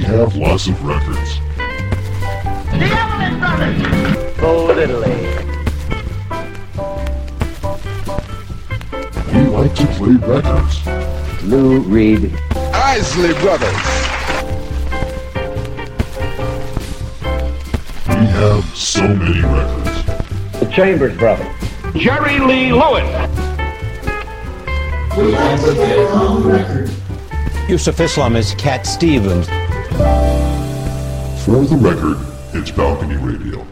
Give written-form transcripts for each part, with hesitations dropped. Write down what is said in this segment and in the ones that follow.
have lots of records. The Everly Brothers. Oh, Italy. We like to play records. Lou Reed. Isley Brothers. We have so many records. The Chambers Brothers. Jerry Lee Lewis. We like to get on record. Yusuf Islam is Cat Stevens. For the record, it's Balcony Radio.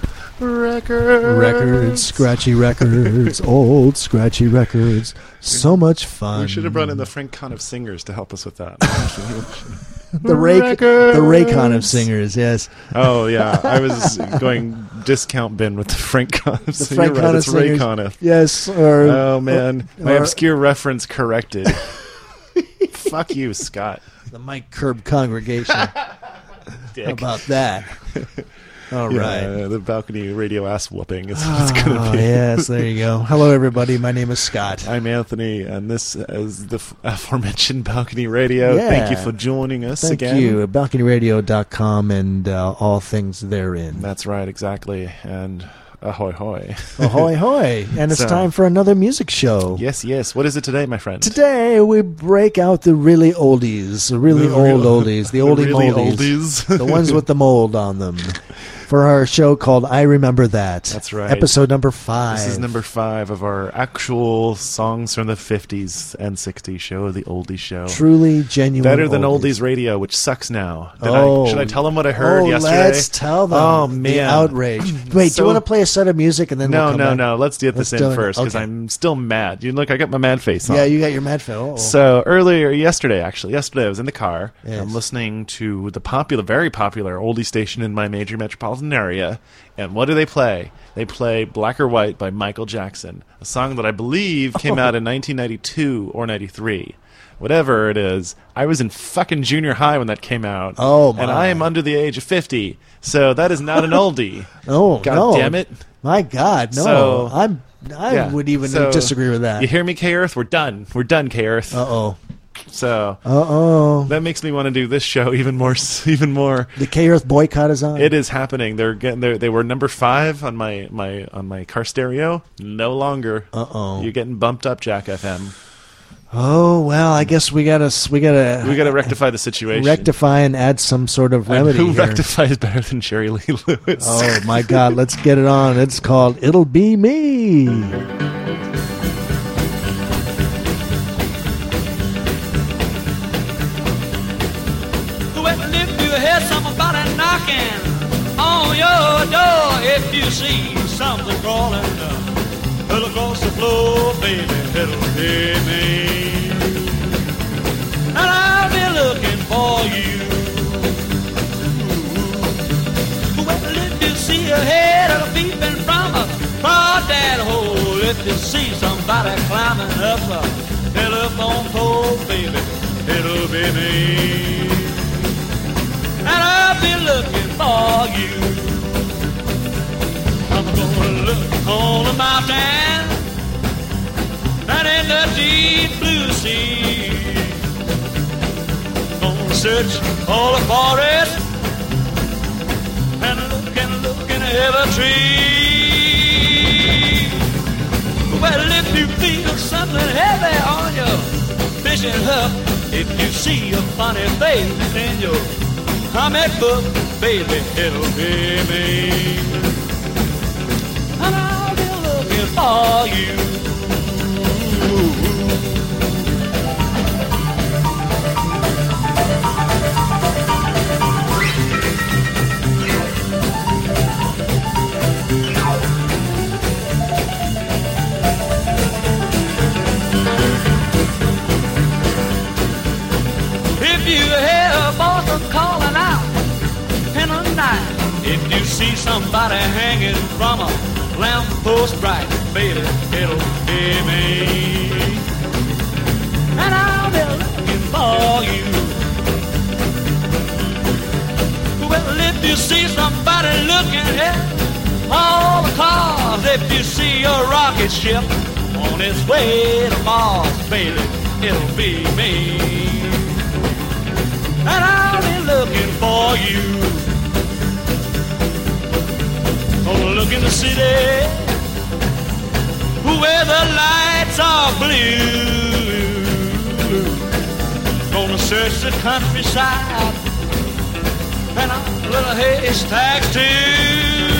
Records, scratchy records, old scratchy records. So much fun. We should have brought in the Frank Conn of Singers to help us with that. the Raycon of Singers, yes. Oh, yeah. I was going discount bin with the Frank Conn of Singers. Frank Conn of Singers. Raycon. Yes. Oh, man. My obscure reference corrected. Fuck you, Scott. The Mike Curb congregation. Dick. How about that? All right. The Balcony Radio ass whooping is what it's going to be. Yes, there you go. Hello, everybody. My name is Scott. I'm Anthony, and this is the aforementioned Balcony Radio. Yeah. Thank you for joining us again. Thank you. BalconyRadio.com and all things therein. That's right, exactly. And ahoy hoy. Ahoy hoy. And it's So- time for another music show. Yes, yes. What is it today, my friend? Today we break out the really oldies, the really The old real- oldies, the oldie really moldies, oldies. the ones with the mold on them, for our show called I Remember That. That's right. Episode number 5. This is number 5 of our actual songs from the 50s and 60s show, the Oldie Show. Truly genuine. Better than oldies. Oldies Radio, which sucks now. Should I tell them what I Oh, heard yesterday? let's tell them. Oh, The man. outrage. Wait, do So- you want to play a set of music and then we'll come back? Let's get this Let's do in it. first, because Okay. I'm still mad. You look, I got my mad face on. Yeah, you got your mad phone. So yesterday I was in the car. Yes. I'm listening to the very popular oldie station in my major metropolitan area. And what do they play? They play Black or White by Michael Jackson, a song that I believe came out in 1992 or 93. Whatever it is, I was in fucking junior high when that came out. Oh, my. And I am under the age of 50. So that is not an oldie. Oh, God no. damn it. My God, no. So- I Yeah. would even So, disagree with that. You hear me, K-Earth? We're done. We're done, K-Earth. Uh-oh. So Uh-oh. that makes me want to do this show even more. The K-Earth boycott is on? It is happening. They were number 5 on my car stereo. No longer. Uh-oh. You're getting bumped up, Jack FM. Oh, well, I guess we gotta We got to rectify the situation. rectify and add some sort of And remedy who here. rectifies better than Jerry Lee Lewis? Oh, my God, let's get it on. It's called It'll Be Me. Well, if you hear somebody knocking on your door, if you see something crawling across the floor, baby, it'll be me. And I'll be looking for you. Well, if you see a head peeping from across that hole, if you see somebody climbing up a telephone pole, baby, it'll be me. And I'll be looking for you. I'm gonna look on the mountain and in the deep blue sea. Gonna search all the forest and look in every tree. Well, if you feel something heavy on your fishing hook, if you see a funny face in your comic book, baby, it'll be me. And I'll be looking for you. If you hear a Boston calling out in the night, if you see somebody hanging from a lamppost bright, baby, it'll be me. And I'll be looking for you. Well, if you see somebody looking at all the cars, if you see a rocket ship on its way to Mars, baby, it'll be me. And I'll be looking for you. Oh, look in the city where the lights are blue. Gonna search the countryside and our little haystacks too.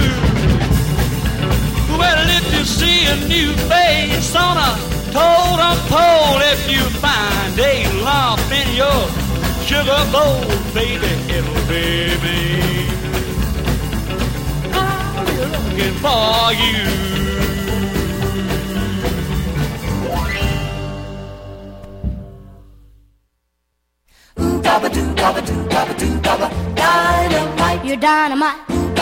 Well, if you see a new face on a totem pole, if you find a lump in your sugar bowl, baby, it'll be me. I'm looking for you. Dynamite. You're dynamite.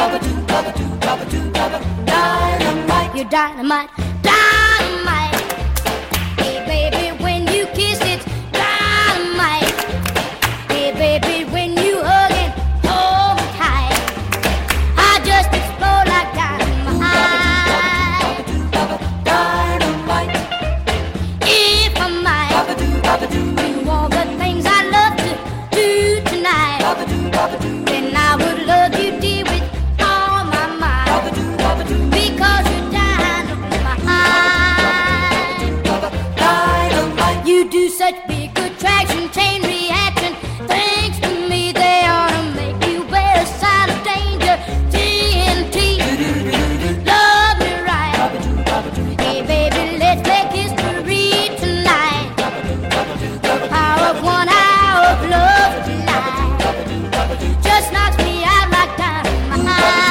Dynamite. You're dynamite. Dynamite. Hey, baby, when you kiss it's dynamite. Hey, baby, when you hug and hold me tight, I just explode like dynamite. Dynamite. If I might do all the things I love to do tonight, then I would love you, dear, with all my mind, because you're dynamite. You do such big attraction, chain reaction. Thanks to me, they ought to make you wear a sign of danger. TNT, love me right. Hey, baby, let's make history tonight. The power of 1 hour of love tonight just knocks me out like dynamite.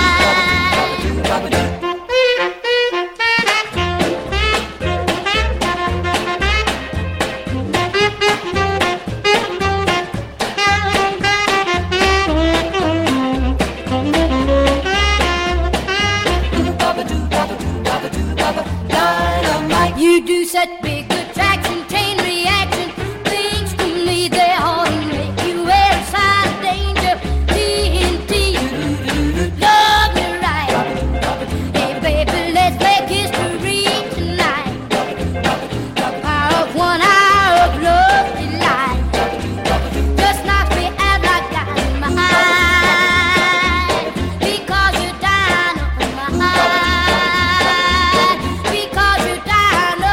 You do such big attraction, chain reaction. Things to me, they ought to make you wear a sign of danger. TNT, love me right. Hey, baby, let's make history tonight. The power of 1 hour of love delight just knocks me out like dynamite, because you're dynamite. Because you're dynamite.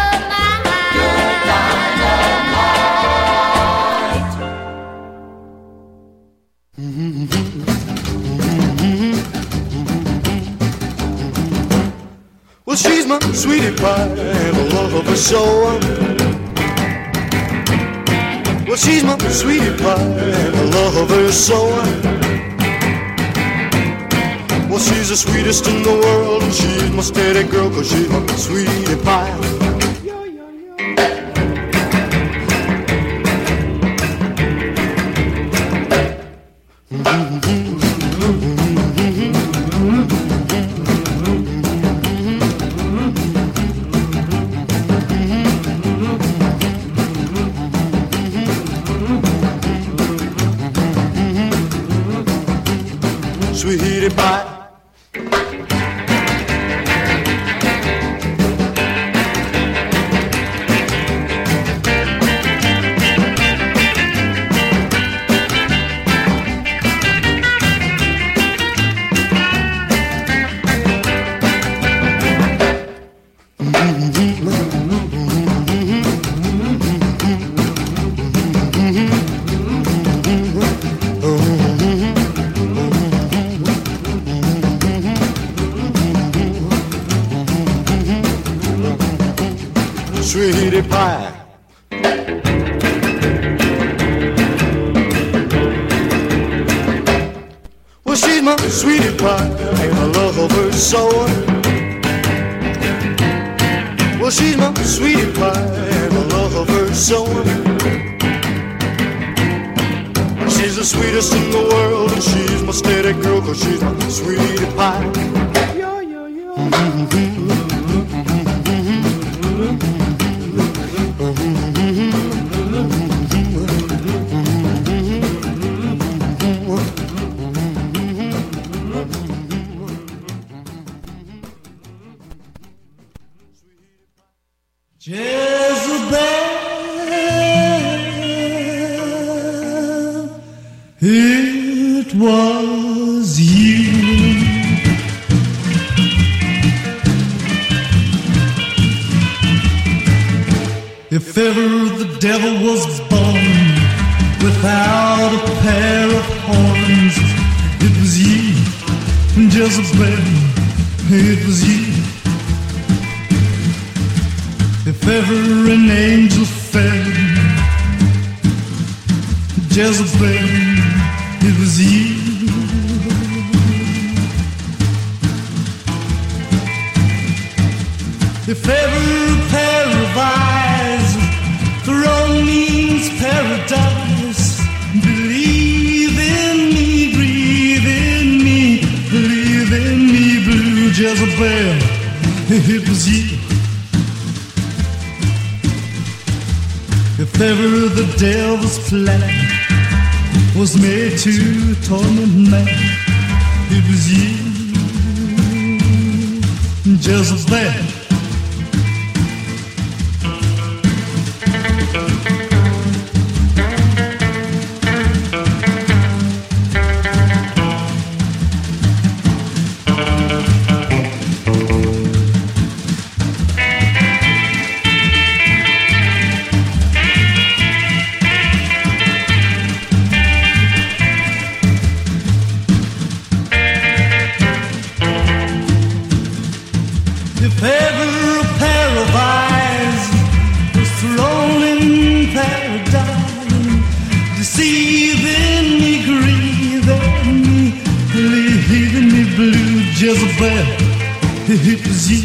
Well, she's my sweetie pie and I love her so. Well, she's my sweetie pie and I love her so. Well, she's the sweetest in the world and she's my steady girl, 'cause she's my sweetie pie. Sweetie pie. Sweetie pie. Well, she's my sweetie pie and I love her so. Well, she's my sweetie pie and I love her so. She's the sweetest in the world and she's my steady girl, 'cause she's my sweetie pie. Jezebel is If ever the devil was born without a pair of horns, it was you, Jezebel, it was you. If ever an angel fell, Jezebel, it was you. If ever a pair of eyes throne means paradise, believe in me, breathe in me, believe in me, blue Jezebel, it was you. If ever the devil's plan was made to torment man, it was you, Jezebel. If ever a pair of eyes was thrown in paradise, deceiving me, grieving me, leaving me blue, Jezebel, it was you.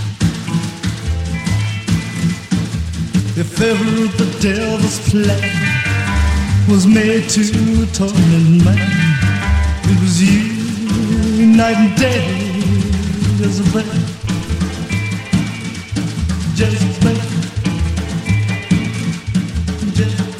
If ever the devil's plan was made to torment man, it was you, night and day, Jezebel. Jezebel, Jezebel.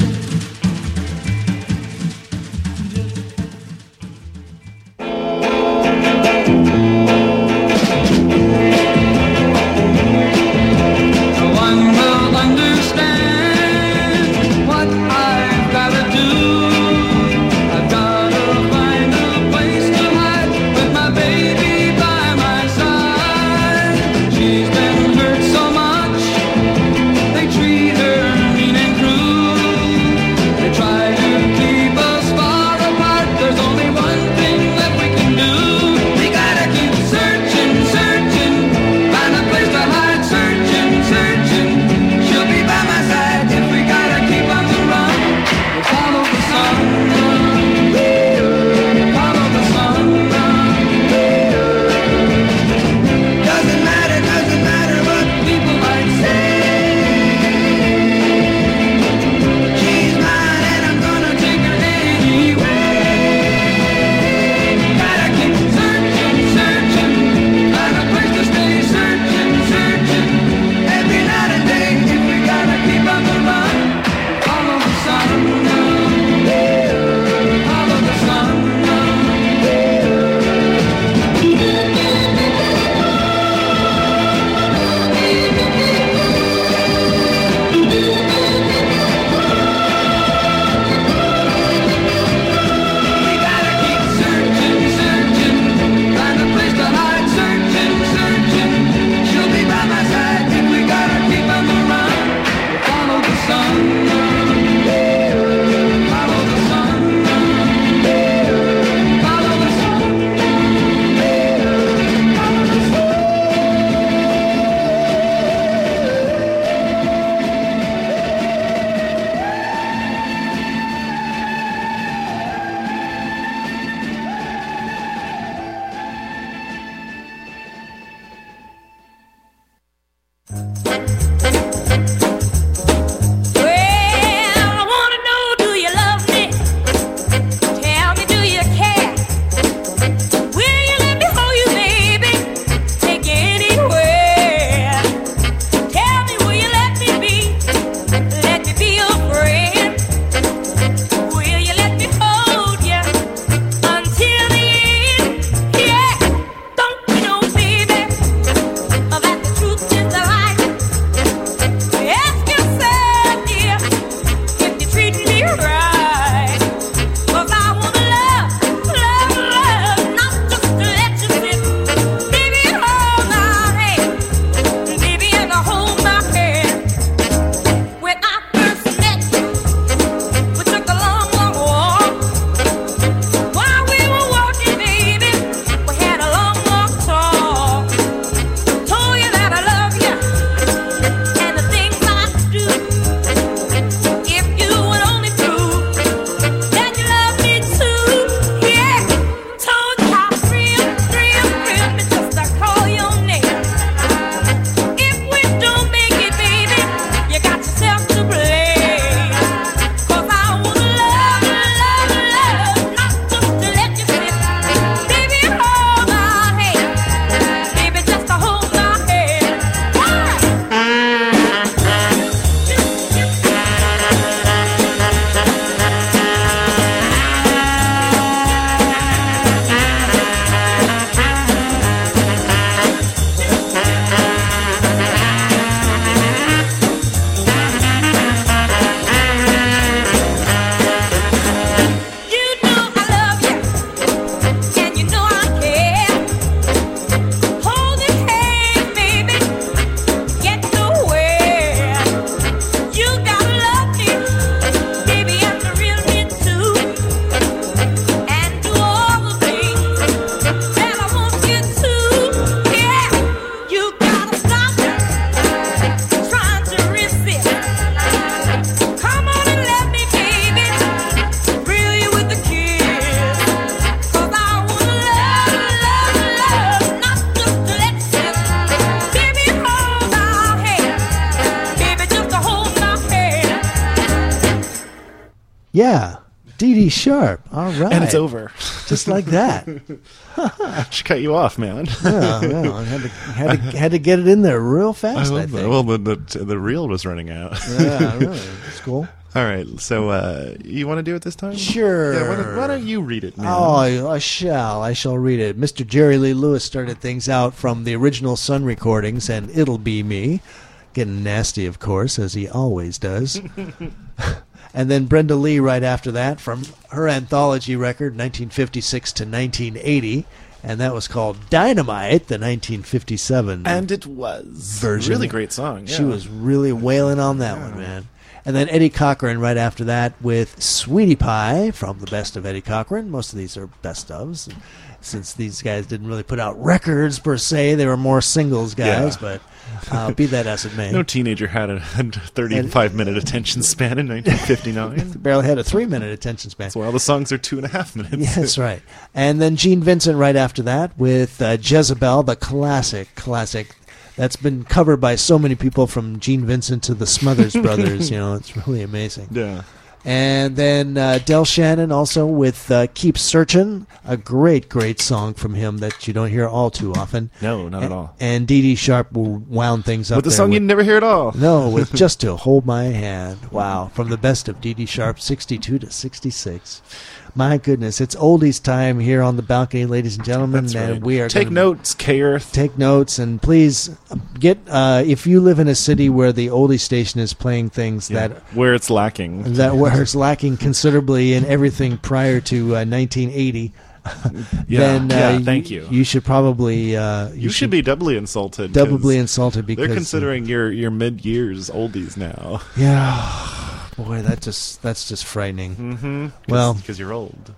Find a place to hide with my baby by my side. Yeah, Dee Dee Sharp. All right. And it's over. Just like that. She cut you off, man. Yeah, I had to get it in there real fast, I think. Well, the reel was running out. Yeah, really. It's cool. All right, so you want to do it this time? Sure. Yeah, why don't you read it, man? Oh, I shall read it. Mr. Jerry Lee Lewis started things out from the original Sun recordings and It'll Be Me. Getting nasty, of course, as he always does. And then Brenda Lee right after that from her anthology record, 1956 to 1980. And that was called Dynamite, the 1957 And it was version. Really great song. Yeah. She was really wailing on that one, man. And then Eddie Cochran right after that with Sweetie Pie from the best of Eddie Cochran. Most of these are best ofs. Since these guys didn't really put out records per se, they were more singles guys, but be that as it may. No teenager had a 35-minute attention span in 1959. Barely had a 3-minute attention span. That's why all the songs are 2.5 minutes. Yeah, that's right. And then Gene Vincent right after that with Jezebel, the classic. That's been covered by so many people from Gene Vincent to the Smothers Brothers. It's really amazing. Yeah. And then Del Shannon also with Keep Searchin', a great song from him that you don't hear all too often. No, not at all. And Dee Dee Sharp will wound things up with the there song you never hear at all. No, with Just to Hold My Hand. Wow, from the best of Dee Dee Sharp, 62 to 66. My goodness, it's oldies time here on the balcony, ladies and gentlemen. That's and right. we are Take notes, K-Earth. Take notes, and please get if you live in a city where the oldie station is playing things where it's lacking, where it's lacking considerably in everything prior to 1980. Then thank you. You should probably you should be doubly insulted. Doubly insulted because they're considering your mid-years oldies now. Yeah. Boy, that's just frightening. Mm-hmm. Well, because you're old.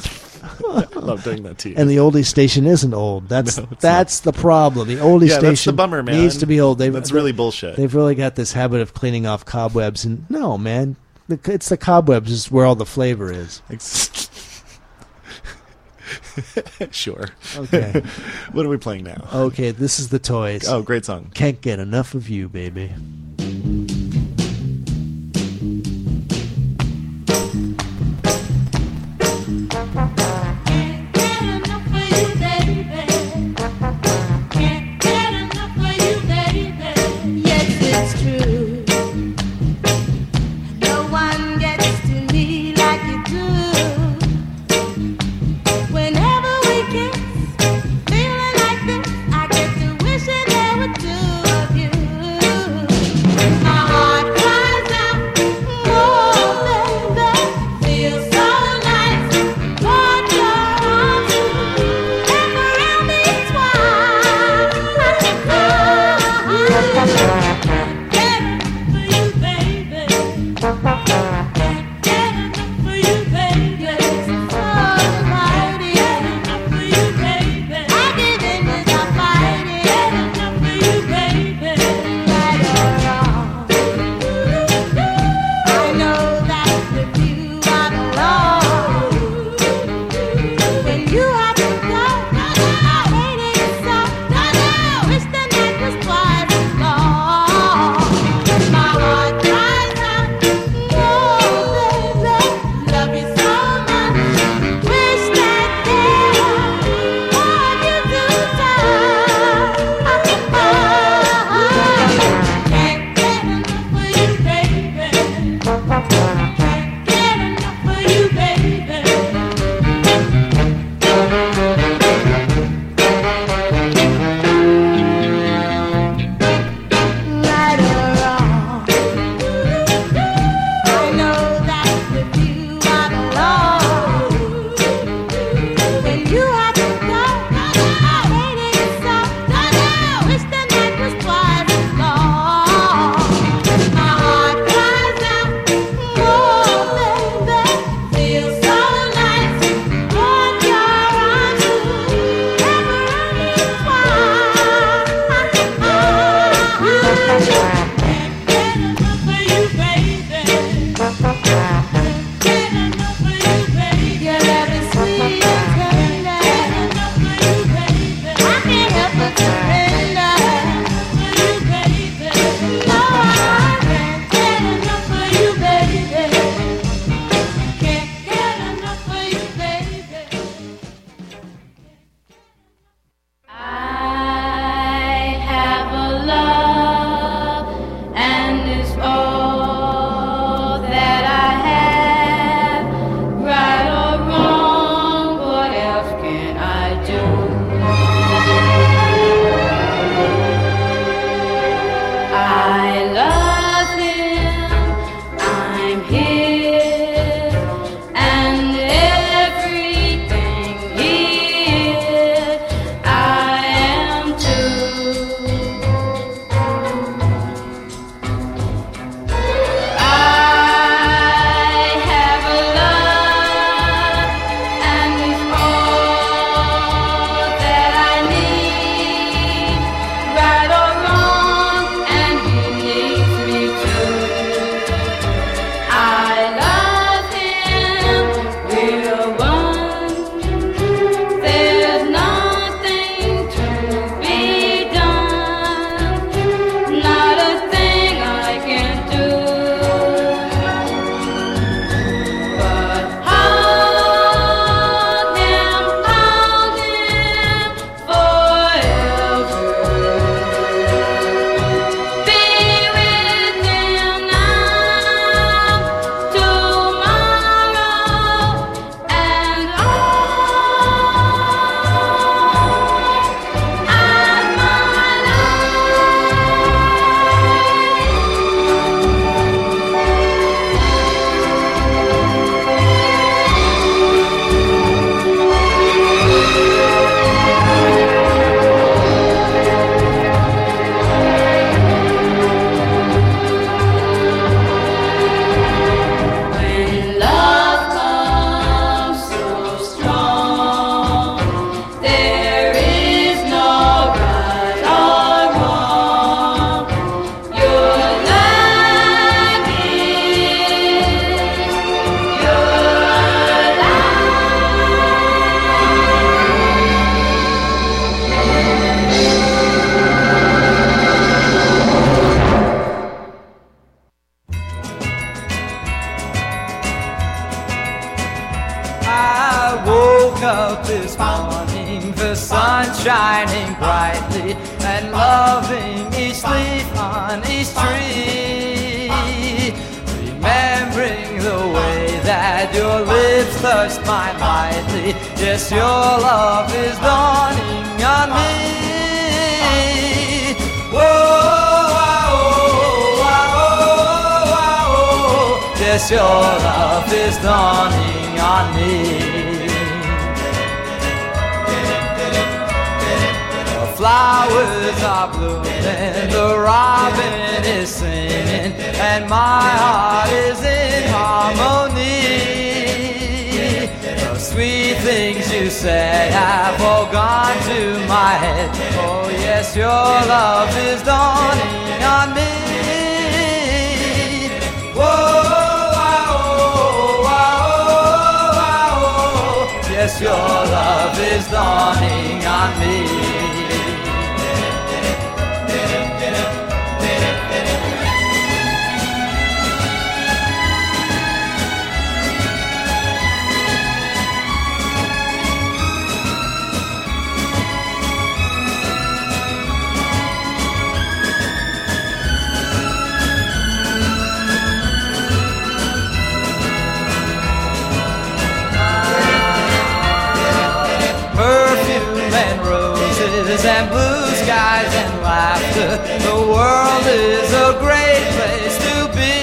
I love doing that to you. And the oldie station isn't old. That's the problem. The oldie station that's the bummer, man. Needs to be old. That's really bullshit. They've really got this habit of cleaning off cobwebs, and no, man, it's the cobwebs is where all the flavor is. Sure. Okay. What are we playing now? Okay, this is the Toys. Oh, great song. Can't Get Enough of You, baby. shining brightly and loving each leaf on each tree. Remembering the way that your lips touched mine lightly. Yes, your love is dawning on me. Whoa, yes, your love is dawning on me. The flowers are blooming, the robin is singing, and my heart is in harmony. The sweet things you say have all gone to my head. Oh yes, your love is dawning on me. Yes, your love is dawning on me. And blue skies and laughter. The world is a great place to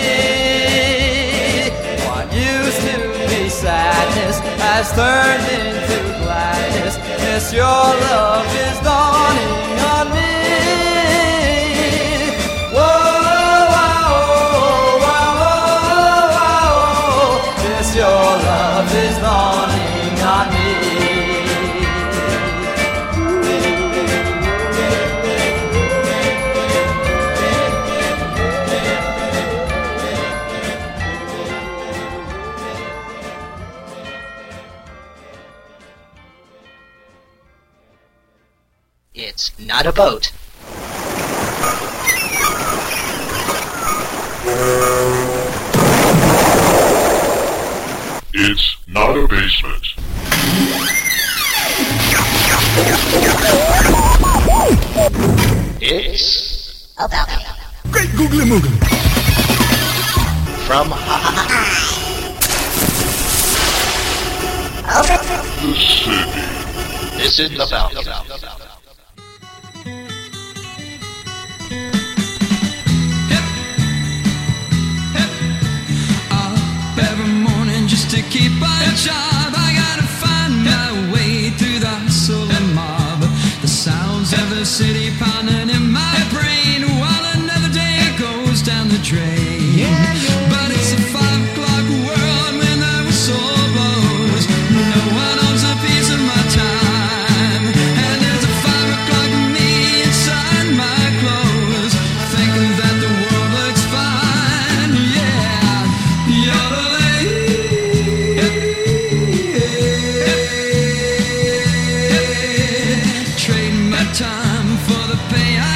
be. What used to be sadness has turned into gladness. Yes, your love is dawning on me. Yes, your love is dawning on me. It's not a boat. It's not a basement. It's a balcony. Great googly moogly. From The city. This is the balcony. To keep a job, I gotta find my way through the hustle and mob. The sounds of the city pounding in my brain while another day goes down the drain. But it's a 5 o'clock world when the whistle blows. No one owns a piece of my time, and there's a 5 o'clock me inside my clothes, thinking that the world looks fine. Yeah, yodeling. Time for the pay I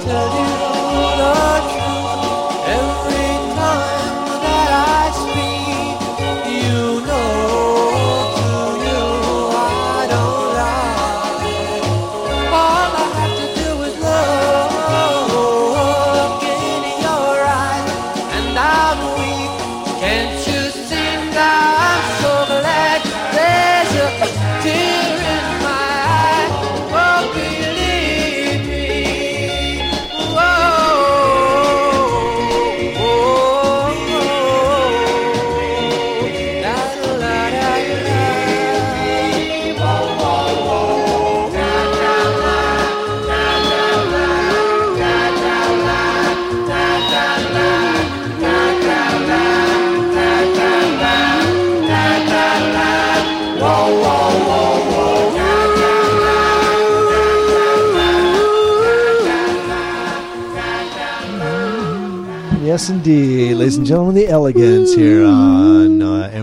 tell you the truth every time that I speak. You know, to you I don't lie. All I have to do is look in your eyes, and I'm weak. Can't you see that I'm so glad there's a tear in my eye? Oh, believe me. Yes, indeed. Ladies and gentlemen, the Elegance here on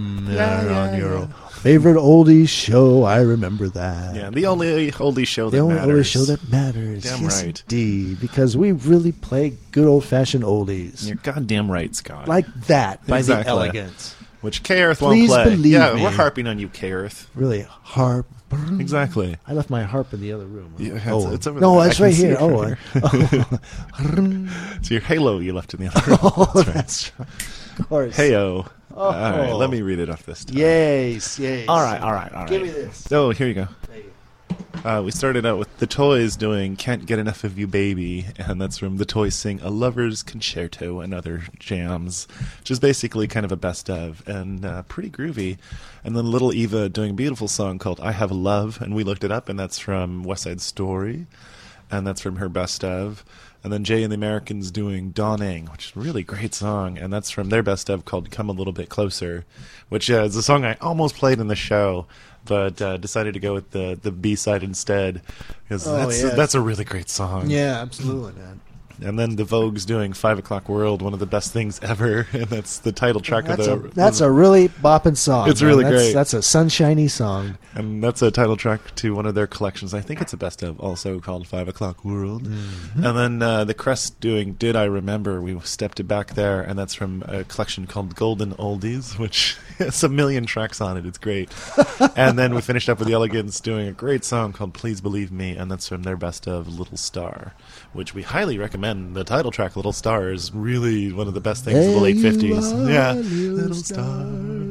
your favorite oldies show. I remember that. Yeah, the only oldie show that The only matters. oldies show that matters. Damn Yes, right. indeed. Because we really play good old-fashioned oldies. You're goddamn right, Scott. Like that by Exactly. the Elegance. Which K-Earth won't Please play. believe Yeah, me. we're harping on you, K-Earth. Really, harp. Exactly. I left my harp in the other room. Yeah, it's over no, there. it's I can right see here. it from Oh, It's your halo you left in the other room. oh, That's right. that's right. Of course. Heyo. Oh. All right, let me read it off this time. Yes. All right. Give me this. Oh, here you go. There you go. We started out with The Toys doing Can't Get Enough of You Baby, and that's from The Toys Sing A Lover's Concerto and Other Jams, which is basically kind of a best of, and pretty groovy. And then Little Eva doing a beautiful song called I Have Love, and we looked it up, and that's from West Side Story, and that's from her best of. And then Jay and the Americans doing Dawning, which is a really great song, and that's from their best of called Come a Little Bit Closer, which is a song I almost played in the show, but decided to go with the B-side instead, because that's a really great song. Yeah, absolutely, man. And then the Vogue's doing 5 O'Clock World, one of the best things ever, and that's the title track of the... That's a really bopping song. It's man. really That's- great. That's a sunshiny song. And that's a title track to one of their collections. I think it's a best of, also called 5 O'Clock World. Mm-hmm. And then the Crest doing Did I Remember? We stepped it back there, and that's from a collection called Golden Oldies, which has a million tracks on it. It's great. And then we finished up with the Elegance doing a great song called Please Believe Me, and that's from their best of Little Star, which we highly recommend. The title track, Little Star, is really one of the best things of the late 50s. Yeah. Little Star.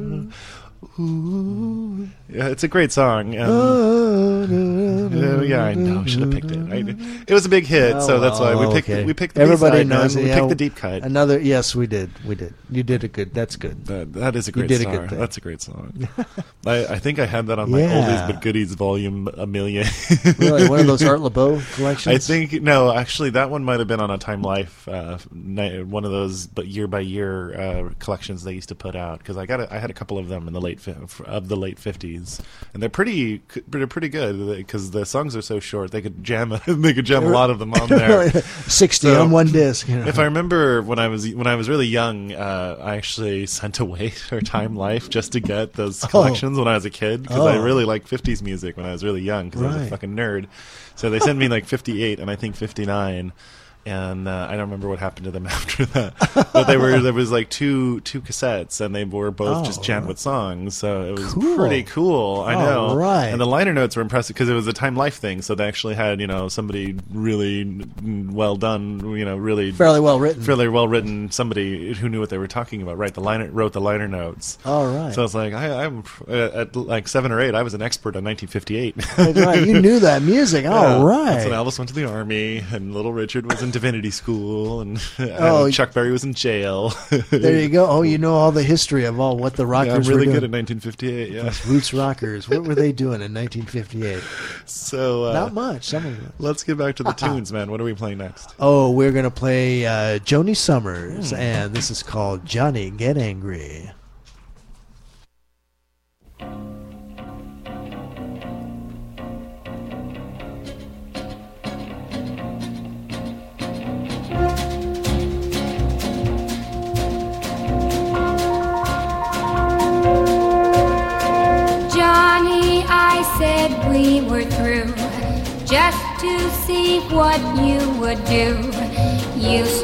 Ooh. Yeah, it's a great song. And, yeah, I know. Should have picked it. It was a big hit, so that's why we picked. Okay. We picked the Everybody B-side, knows man. it. We Yeah, picked the deep cut. Another. Yes, we did. We did. You did a good. That's good. That is a great did a song. good thing. That's a great song. I think I had that on my Yeah. Oldies But Goodies volume a million. Really, one of those Art LeBeau collections. I think no, actually, that one might have been on a Time Life, one of those, but year by year collections they used to put out, because I had a couple of them in the late 50s, and they're pretty good because the songs are so short. They could jam a lot of them on there. 60 So, on one disc. You know. If I remember when I was really young, I actually sent away for Time Life just to get those collections when I was a kid, because I really liked 50s music when I was really young, because I was a fucking nerd. So they sent me like 58 and I think 59. And I don't remember what happened to them after that, but there was like two cassettes, and they were both just jammed with songs, so it was pretty cool. I know, right. And the liner notes were impressive because it was a Time Life thing, so they actually had somebody really well done, really fairly well written, somebody who knew what they were talking about. Wrote the liner notes. All right. So it's like I'm at like 7 or 8. I was an expert on 1958. That's right. You knew that music. All right. That's when Elvis went to the army, and Little Richard was in Divinity School, and Chuck Berry was in jail. There you go. Oh, you know all the history of what the rockers I'm really were good doing. at 1958. Yeah, Those roots rockers. What were they doing in 1958? So not much. Some of them. Let's get back to the tunes, man. What are we playing next? Oh, we're gonna play Joni Summers, and this is called Johnny Get Angry. Johnny, I said we were through, just to see what you would do.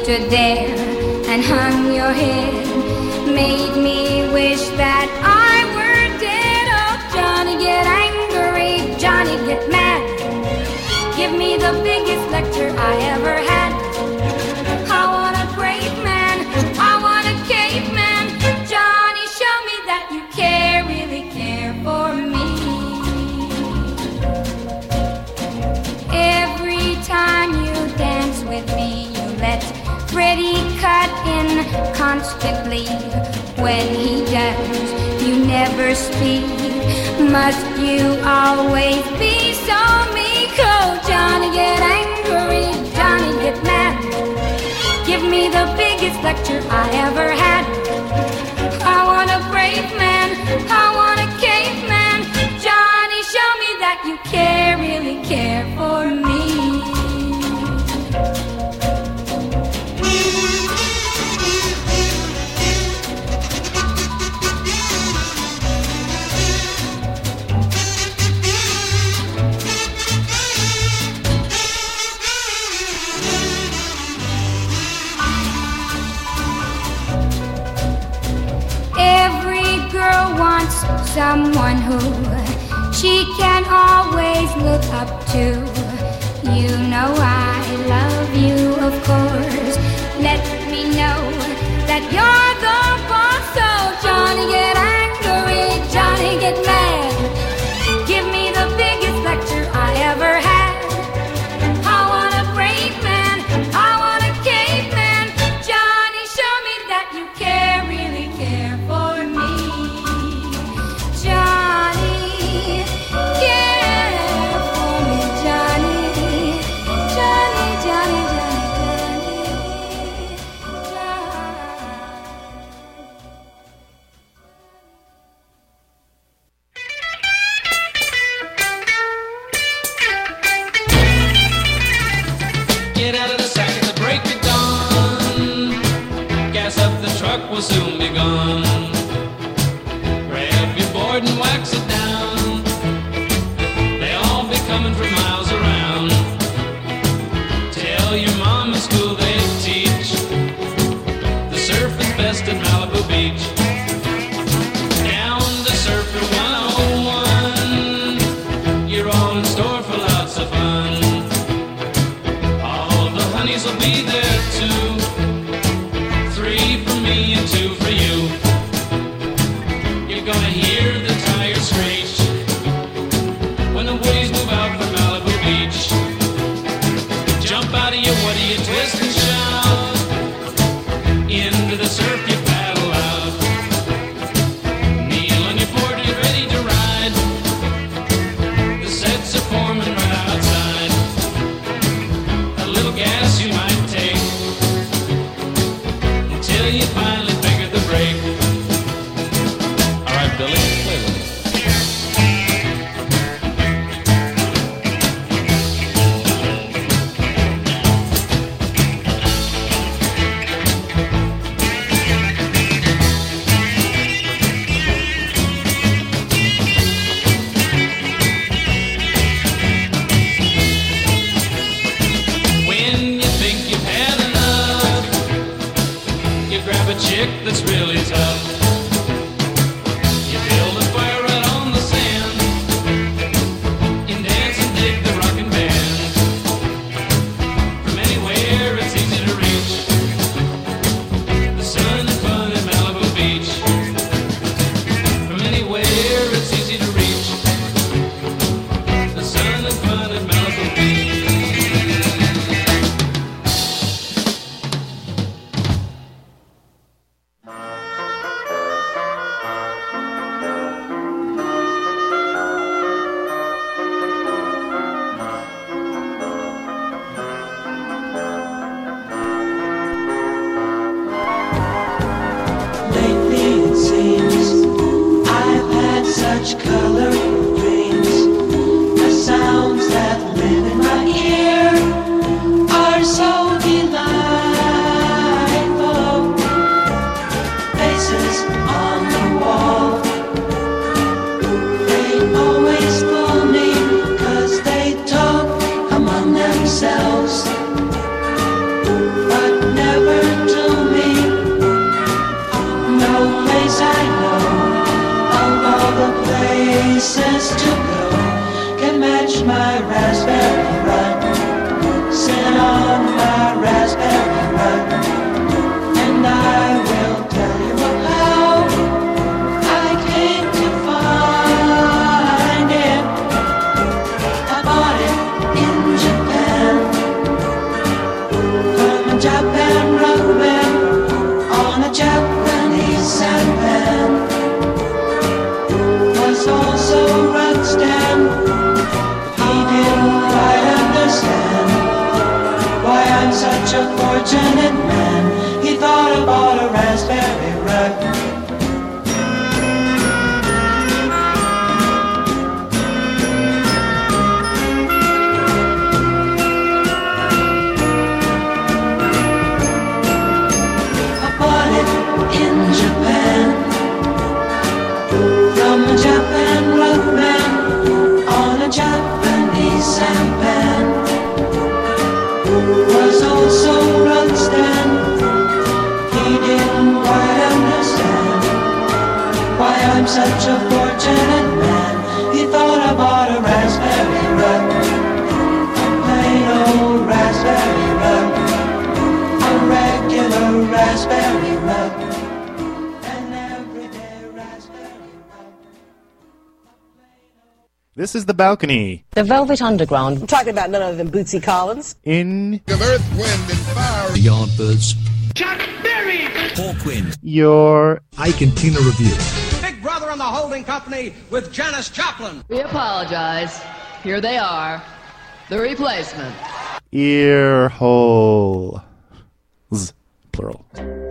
stood there and hung your head, made me wish that I were dead. Oh, Johnny, get angry, Johnny, get mad. Give me the biggest lecture I ever had. I want a brave man, I want a caveman. Johnny, show me that you care, really care for me. Every time you dance with me, you let Freddie cut in constantly. When he does, you never speak. Must you always be so meek? Oh, Johnny, get angry, Johnny, get mad. Give me the biggest lecture I ever had. I want a brave man, I want a caveman. Johnny, show me that you care, really care for me. Someone who she can always look up to. You know I love you, of course. Let me know that you're the boss. So Johnny, get angry, Johnny, get mad. Give me the biggest lecture I ever had. I want a brave man, I want a caveman. Johnny, show me that you care, really care for me. Will soon be gone. Grab your board and wax it down. They all be coming from miles around. Tell your mom in school they teach the surf is best at Malibu Beach. Down to Surfer 101, you're all in store for lots of fun. All the honeys will be there too. 3 for me and 2 for you. You're gonna hear the tires screech when the waves move out from Malibu Beach. Jump out of your woody and twist and shout. Into the surf you paddle out. Kneel on your board, get ready to ride. The sets are forming right outside. A little gas you might take till you finally figure the break. All right, Billy, play with me. When you think you've had enough, you grab a chick that's really tough. You build a fire right on the sand and dance and dig the rockin' band. From anywhere it's easy to reach the sun and fun at Malibu Beach. From anywhere it's easy to reach the sun and fun at Malibu Beach. such a fortunate man. He thought about a raspberry rug. In Japan, from a Japan rug man on a Japanese sampan, was also rug stand. He didn't quite understand why I'm such a fortunate man. He thought about a raspberry rug, a plain old raspberry rug, a regular raspberry rug. This is The Balcony. The Velvet Underground. I'm talking about none other than Bootsy Collins. In Of Earth, Wind, and Fire. The Yardbirds. Chuck Berry. Hawkwind. your Ike and Tina Review. Big Brother and the Holding Company with Janis Joplin. We apologize. Here they are. The Replacement. ear hole. Plural.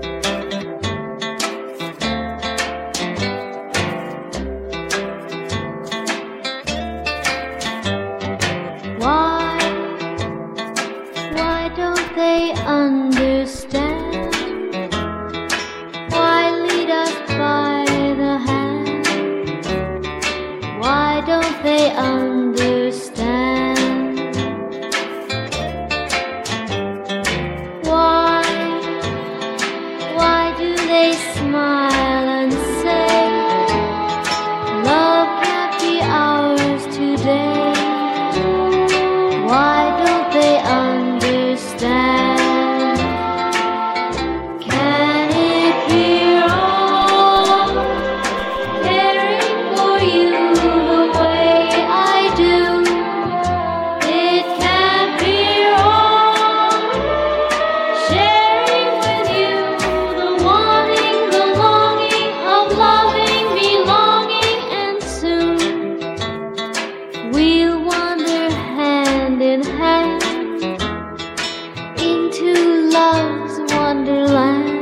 Why don't they understand? Why lead us by the hand? Why don't they understand? Why do they smile and say, love can't be ours today? Why don't they understand? Can it be wrong, caring for you the way I do? It can't be wrong, sharing with you the wanting, the longing of loving, belonging, and soon we'll wander hand in hand into love's wonderland.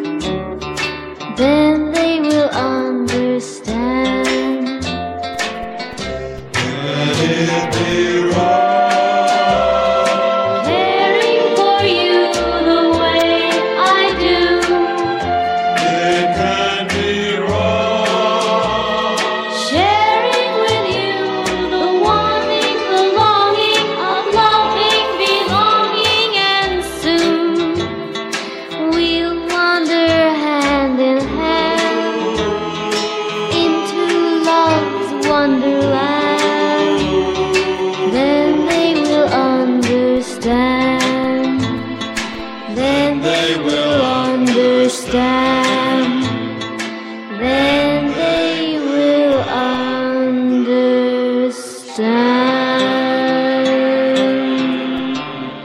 Then they will understand. Caring for you the way I do. It can't be wrong. Sharing with you the wanting, the longing of loving, belonging, and soon we'll wander hand in hand into love's wonderland. Then they will understand. Then they will understand. Then they will understand.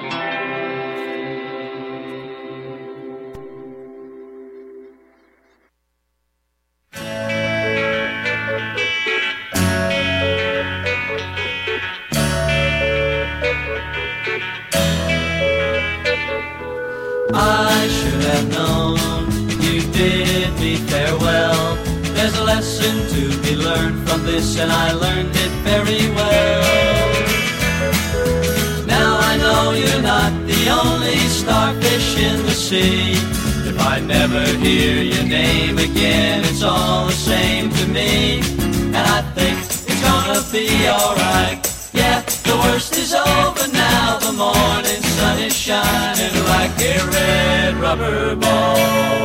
I should have known you bid me farewell. There's a lesson to be learned from this, and I learned it very well. Now I know you're not the only starfish in the sea. If I never hear your name again, it's all the same to me. And I think it's gonna be alright. Yeah, the worst is over now. The morning sun is shining like a red rubber ball.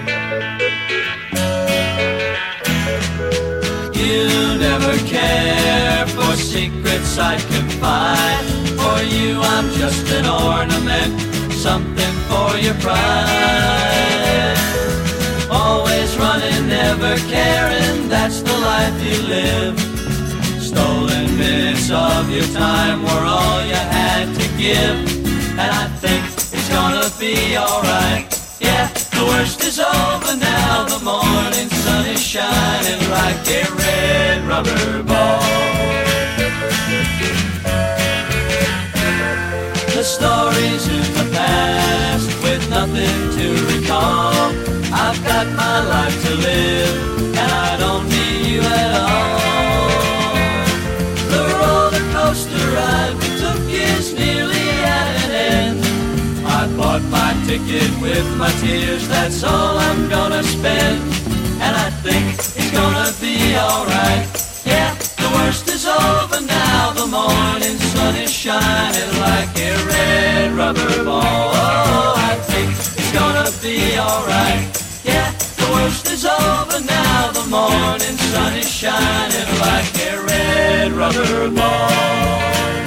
You never care for secrets I'd confide. For you I'm just an ornament, something for your pride. Always running, never caring, that's the life you live. Stolen minutes of your time were all you had to give. And I think it's gonna be alright. Yeah, the worst is over now. The morning sun is shining like a red rubber ball. The stories in the past my life to live, and I don't need you at all. The roller coaster ride we took is nearly at an end. I bought my ticket with my tears, that's all I'm gonna spend. And I think it's gonna be alright. Yeah, the worst is over now. The morning sun is shining like a red rubber ball. Oh, I think it's gonna be alright. Yeah, the worst is over now. The morning sun is shining like a red rubber ball.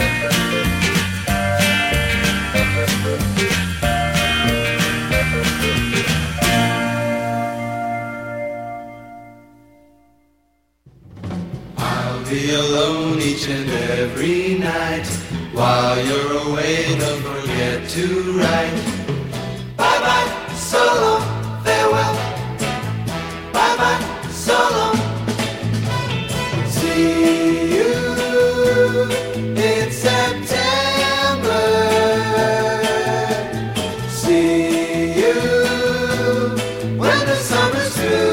Be alone each and every night. While you're away, don't forget to write. Bye bye, so long, farewell. Bye bye, so long. See you in September. See you when the summer's through.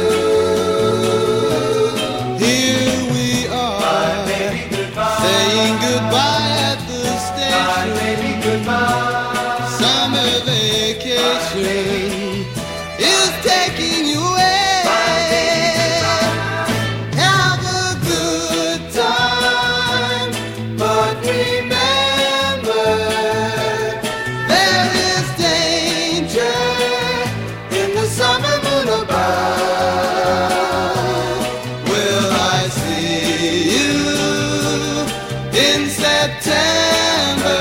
Saying goodbye at the station. Bye, baby, goodbye. Summer vacation is taking you away. Bye, baby, goodbye. Have a good time, but remember there is danger in the summer moon above. Will I see you in September,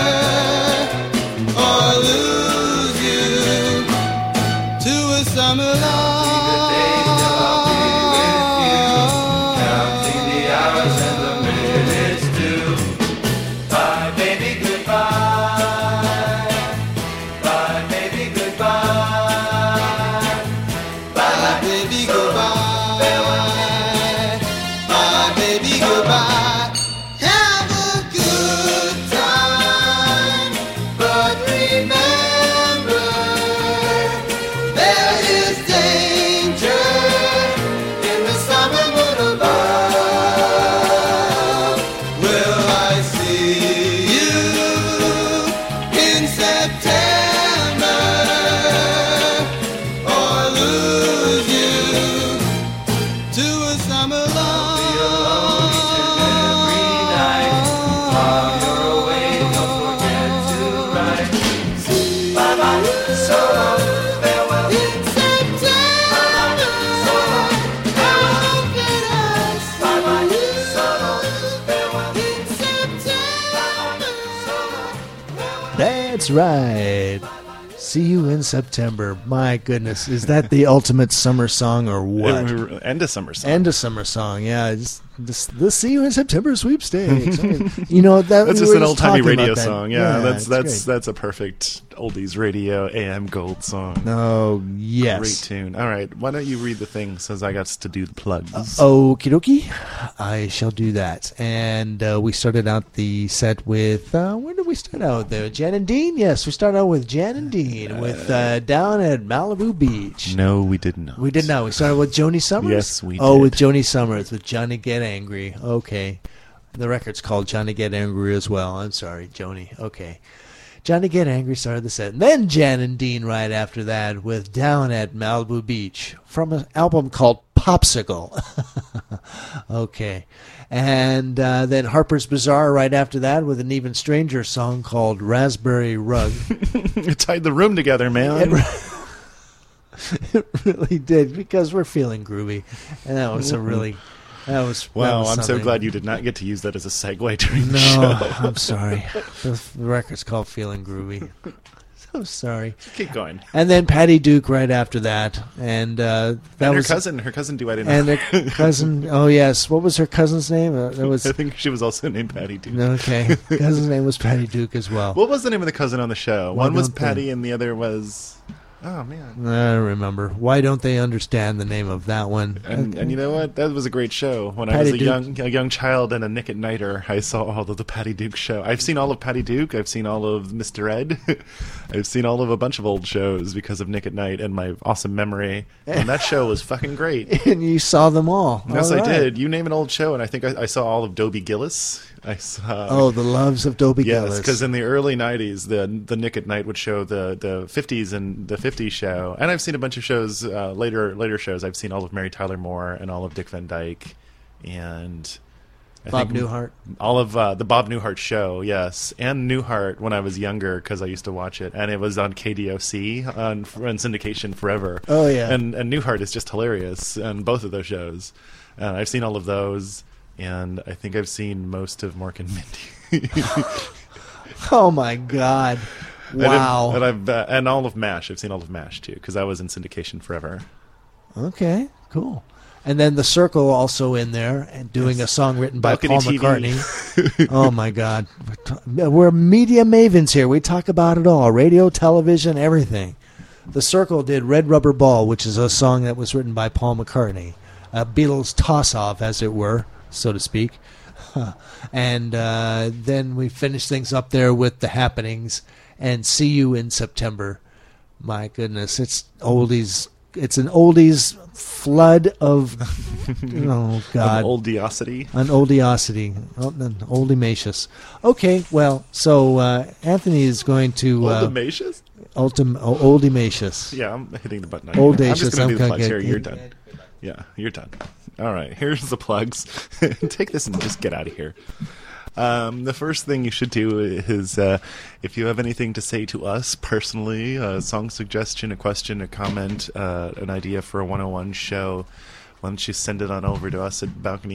or lose you to a summer love? Counting the hours and the minutes too. Bye, baby, goodbye. Bye, baby, goodbye. Bye, baby, goodbye. Bye, baby, goodbye. Have a good time, but remember there is danger in the summer moon above. Will I see you in September, or lose you to a summer love? That's right. See you in September. My goodness, is that the ultimate summer song or what? End of summer song. End of summer song. Yeah, the See You in September sweepstakes. You know that's just an old timey radio that. song. Yeah, it's that's a perfect oldies radio AM gold song. Oh yes, great tune. All right, why don't you read the thing? Says I got to do the plugs. Okie dokie, I shall do that. And we started out the set with where did we start out there? Jan and Dean. Yes, we started out with Jan and Dean with Down at Malibu Beach. No, we did not. We did not. We started with Joni Summers. Yes, we did. Oh, with Joni Summers with Johnny Get Angry. Okay, the record's called Johnny Get Angry as well. I'm sorry, Joni. Okay. Johnny Get Angry started the set. And then Jan and Dean right after that with Down at Malibu Beach from an album called Popsicle. Okay. And then Harper's Bazaar right after that with an even stranger song called Raspberry Rug. It tied the room together, man. It really did, because we're feeling groovy. And that was a really... Wow, I'm so glad you did not get to use that as a segue during the No, show. I'm sorry. The record's called Feeling Groovy. So sorry. Keep going. And then Patty Duke right after that, and that and was her cousin duetting. And her cousin. Oh yes, what was her cousin's name? That was. I think she was also named Patty Duke. Okay, cousin's name was Patty Duke as well. What was the name of the cousin on the show? Well, one was Patty, and the other was. Oh, man. I don't remember. Why don't they understand the name of that one? And you know what? That was a great show. When Patty I was Duke. a young child and a Nick at Nighter, I saw all of the Patty Duke show. I've seen all of Patty Duke. I've seen all of Mr. Ed. I've seen all of a bunch of old shows because of Nick at Night and my awesome memory. And that show was fucking great. And you saw them all. Yes, All I right. did. You name an old show, and I think I saw all of Dobie Gillis. I saw. Oh, the Loves of Dobie Gillis. Yes, because in the early '90s, the Nick at Night would show the '50s and the '50s show, and I've seen a bunch of shows later shows. I've seen all of Mary Tyler Moore and all of Dick Van Dyke, and I Bob think Newhart. all of the Bob Newhart show, yes, and Newhart when I was younger because I used to watch it, and it was on KDOC on syndication forever. Oh, yeah. and Newhart is just hilarious, and both of those shows, and I've seen all of those. And I think I've seen most of Mork and Mindy. Oh, my God. Wow. And all of MASH. I've seen all of MASH, too, because I was in syndication forever. Okay, cool. And then The Circle also in there and doing a song written by Balcony Paul TV. McCartney. Oh, my God. We're media mavens here. We talk about it all. Radio, television, everything. The Circle did Red Rubber Ball, which is a song that was written by Paul McCartney. A Beatles toss-off, as it were, so to speak. And then we finish things up there with The Happenings and See You in September. My goodness, it's oldies. It's an oldies flood of, oh, God. An oldiosity. An oldiosity. An oldimacious. Okay, well, so Anthony is going to... Oldimacious? Oldimacious. Yeah, I'm hitting the button. Oldacious. I'm just going to do the I'm plugs gonna here. You're get- done. Yeah, you're done. All right, here's the plugs. Take this and just get out of here. The first thing you should do is, if you have anything to say to us personally, a song suggestion, a question, a comment, an idea for a 101 show, why don't you send it on over to us at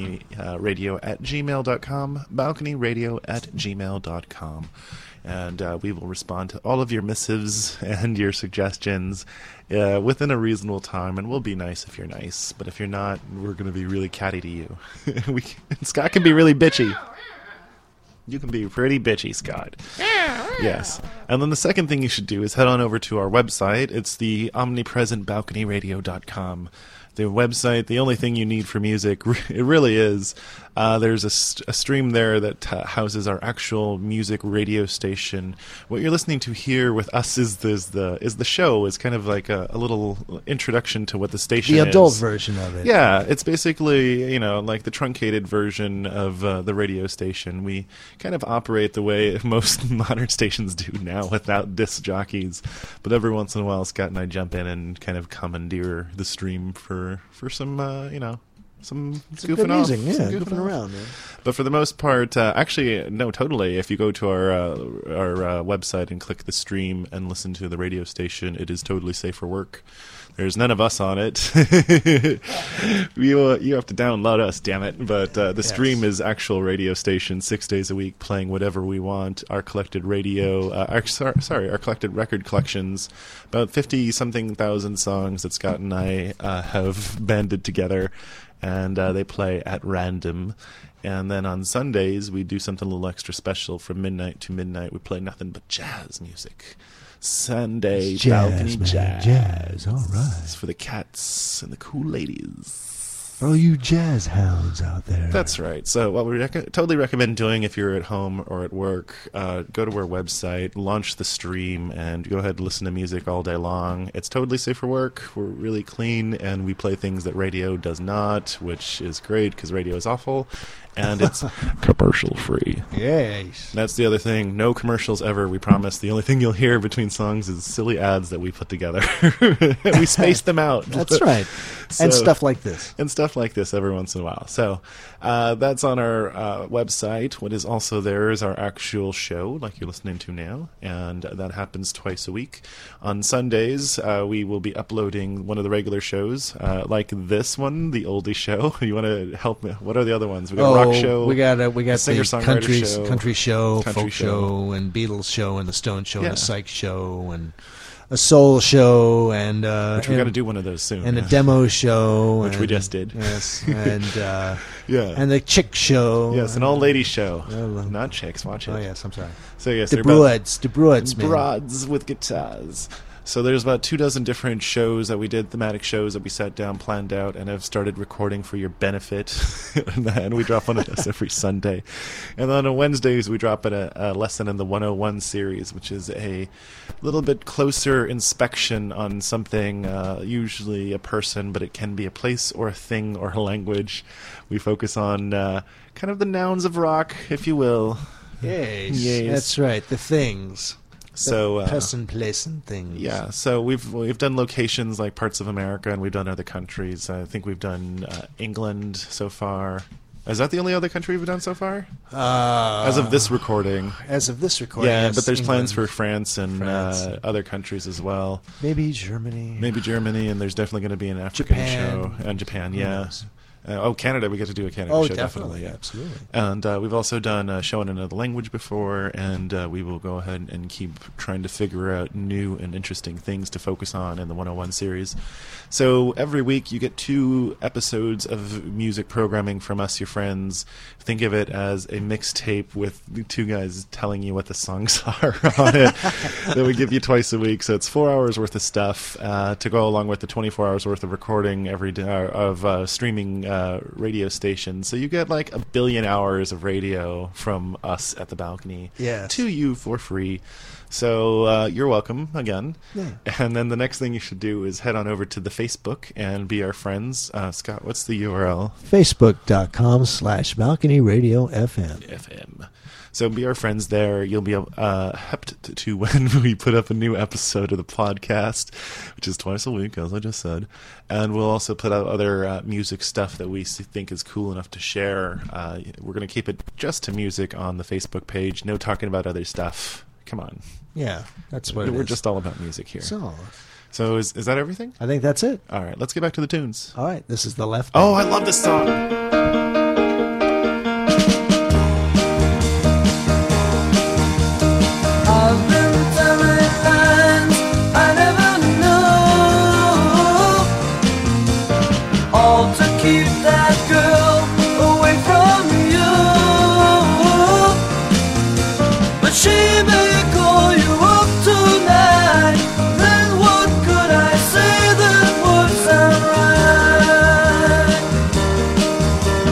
balconyradio@gmail.com, balconyradio@gmail.com. And we will respond to all of your missives and your suggestions within a reasonable time, and we'll be nice if you're nice. But if you're not, we're going to be really catty to you. Scott can be really bitchy. You can be pretty bitchy, Scott. Yes. And then the second thing you should do is head on over to our website. It's the omnipresentbalconyradio.com. The website, the only thing you need for music, it really is. There's a stream there that houses our actual music radio station. What you're listening to here with us is the show. It's kind of like a little introduction to what the station is. The adult version of it. Yeah, it's basically, like the truncated version of the radio station. We kind of operate the way most modern stations do now without disc jockeys. But every once in a while, Scott and I jump in and kind of commandeer the stream for some, some goofing good off. music, yeah, some goofing around, man. But for the most part, actually, no, totally. If you go to our website and click the stream and listen to the radio station, it is totally safe for work. There's none of us on it. You have to download us, damn it. But the stream is actual radio station, 6 days a week, playing whatever we want. Our collected radio, our collected record collections, about 50-something thousand songs that Scott and I have banded together, and they play at random. And then on Sundays, we do something a little extra special from midnight to midnight. We play nothing but jazz music. Sunday balcony jazz. All right. It's for the cats and the cool ladies. For all you jazz hounds out there. That's right. So what we totally recommend doing if you're at home or at work, go to our website, launch the stream, and go ahead and listen to music all day long. It's totally safe for work. We're really clean, and we play things that radio does not, which is great because radio is awful. And it's commercial free. Yes. That's the other thing. No commercials ever, we promise. The only thing you'll hear between songs is silly ads that we put together. We space them out. That's right. And stuff like this. And stuff like this every once in a while. So that's on our website. What is also there is our actual show, like you're listening to now. And that happens twice a week. On Sundays, we will be uploading one of the regular shows, like this one, the oldie show. You want to help me? What are the other ones? We got rock show. We got the singer-songwriter country show, country folk show, and Beatles show, and the Stone show, Yeah. and the Psych show, and a soul show, and which we got to do one of those soon. and yeah. a demo show, Which we just did. Yes, and Yeah. and the chick show. Yes, an all ladies show. Not chicks, watch it. Oh yes, I'm sorry. So yes, The they're about Broads, man. broads with guitars. So there's about 24 different shows that we did, thematic shows that we sat down, planned out, and have started recording for your benefit. And we drop one of those every Sunday. And then on Wednesdays, we drop a lesson in the 101 series, which is a little bit closer inspection on something, usually a person, but it can be a place or a thing or a language. We focus on kind of the nouns of rock, if you will. Yes, that's right, the things. So person, place, and things. Yeah, so we've done locations like parts of America, and we've done other countries. I think we've done England so far. Is that the only other country we've done so far? As of this recording. As of this recording, yeah, yes, but there's England, plans for France and other countries as well. Maybe Germany. And there's definitely going to be an African show. And Japan, yeah. Canada, we get to do a Canada show, definitely. Yeah. Absolutely. And we've also done a show in another language before, and we will go ahead and keep trying to figure out new and interesting things to focus on in the 101 series. So every week you get 2 episodes of music programming from us, your friends. Think of it as a mixtape with 2 guys telling you what the songs are on it that we give you twice a week. So it's 4 hours worth of stuff to go along with the 24 hours worth of recording every day of streaming radio stations. So you get like 1 billion hours of radio from us at the balcony to you for free. So you're welcome again. Yeah. And then the next thing you should do is head on over to the Facebook and be our friends. Scott, what's the URL? Facebook.com/BalconyRadioFM. So be our friends there. You'll be helped to when we put up a new episode of the podcast, which is twice a week, as I just said. And we'll also put out other music stuff that we think is cool enough to share. We're going to keep it just to music on the Facebook page. No talking about other stuff. Come on. Yeah, that's what it is. We're just all about music here. So is that everything? I think that's it. All right, let's get back to the tunes. All right, this is The Left. Oh, I love this song. I've been telling lies I never knew, all to keep that girl away from you. But she may call you up tonight, then what could I say that would sound right?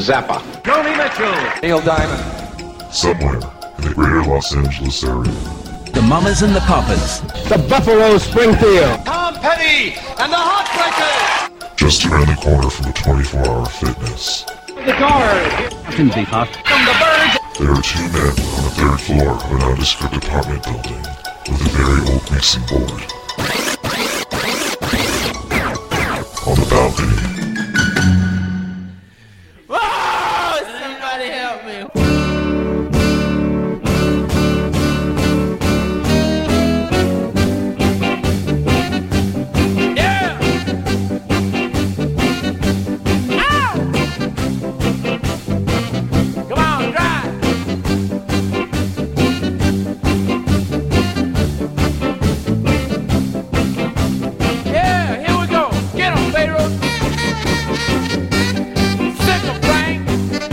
Zappa. Joni Mitchell. Neil Diamond. Somewhere in the greater Los Angeles area. The Mamas and the Papas. The Buffalo Springfield. Tom Petty and the Heartbreakers. Just around the corner from the 24-hour fitness. The Guard. From the Birds. There are two men on the third floor of a nondescript apartment building with a very old mixing board. On the balcony. Oh, somebody help me. Yeah. Ow. Come on, drive. Yeah, here we go. Get 'em, Pharaoh. Signal, Frank.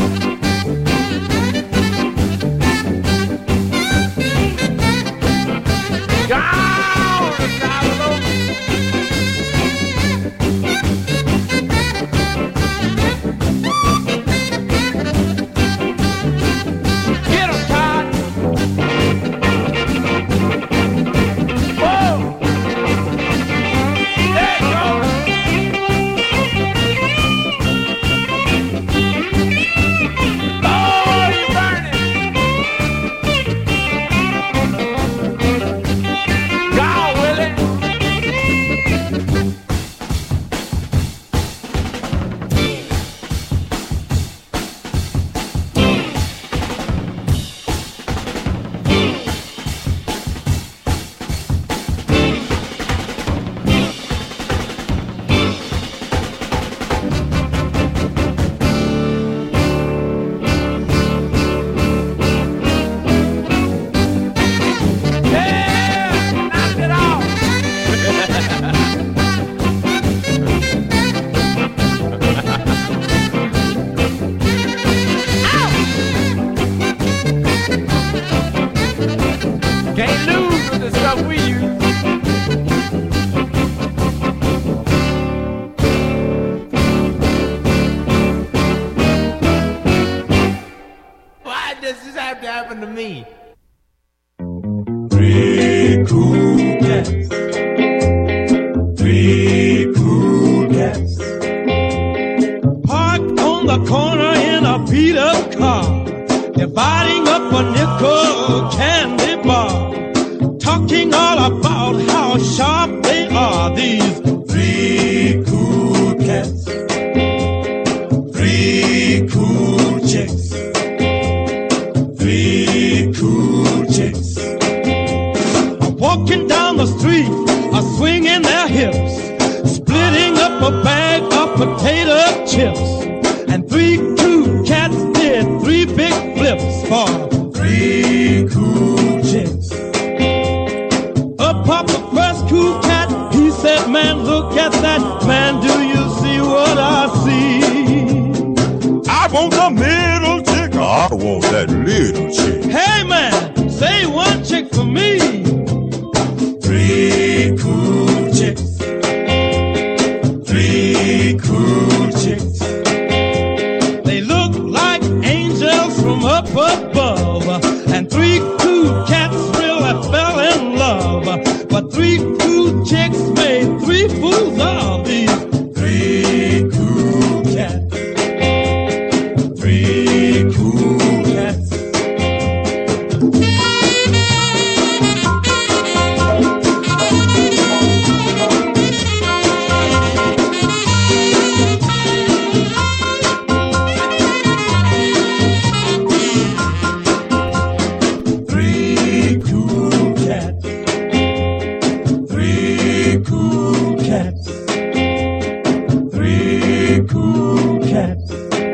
Down, Carlo. Get 'em, Todd. Whoa. There you go. Oh, you're burning. Go, Willie. Yeah, knock it off. Can't lose with the stuff we use. Why does this have to happen to me? Three cool cats. Three cool cats. Parked on the corner in a beat-up car. They're biting up a nickel candy bar. Talking all about how sharp they are. These three cool cats. Three cool chicks. Three cool chicks. Walking down the street, swinging their hips, splitting up a bag of potato chips. And three cool cats did three big flips for three cool chicks. Up popped the first cool cat, he said, man, look at that. Man, do you see what I see? I want the middle chick. I want that little chick. Hey, man, say one chick for me. Three cool chicks. Three cool chicks. They look like angels from up above. And three cool cats really fell in love. But three cool chicks made three fools of these three cool cats. Three cool cats. Three cool cats. Three cool cats. Three cool cats.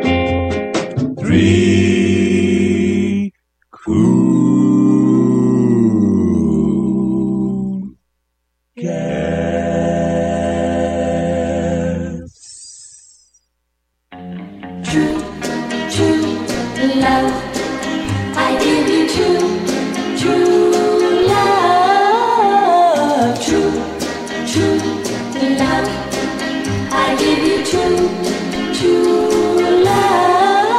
Three cool cats. True, true love. I give you true, true love. True, true love. I give you true, true love.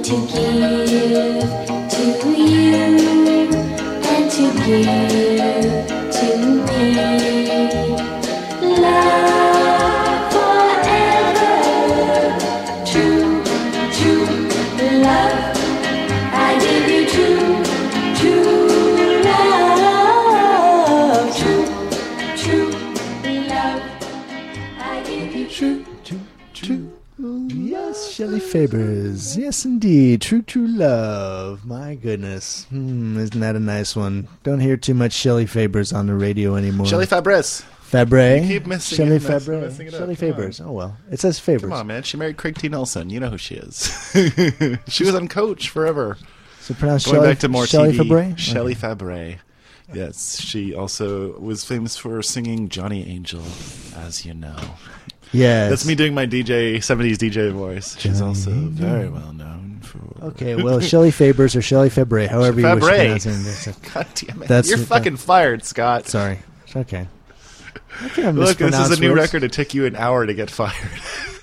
to give to you and to give to me. Love forever, true, true love. I give you true, true love, true, true love. I give you true, true, true. Yes, Shelley Fabers. Yes, indeed. True, true love. My goodness. Isn't that a nice one? Don't hear too much Shelley Fabers on the radio anymore. Shelley Fabres. Fabre. You keep missing Shelley it. Fabre. Shelley Fabers. Oh, well. It says Fabers. Come on, man. She married Craig T. Nelson. You know who she is. She was on Coach forever. So pronounce Going Shelley, back to more Shelley TV. Fabre? Shelley Fabre. Yes, she also was famous for singing Johnny Angel, as you know. Yes. That's me doing my 70s DJ voice. She's also very well known for... Okay, well, Shelley Fabers or Shelley Fabre, however you wish to pronounce it. God damn it. You're fucking fired, Scott. Sorry. It's okay. Okay, look, this is a new record. It took you an hour to get fired.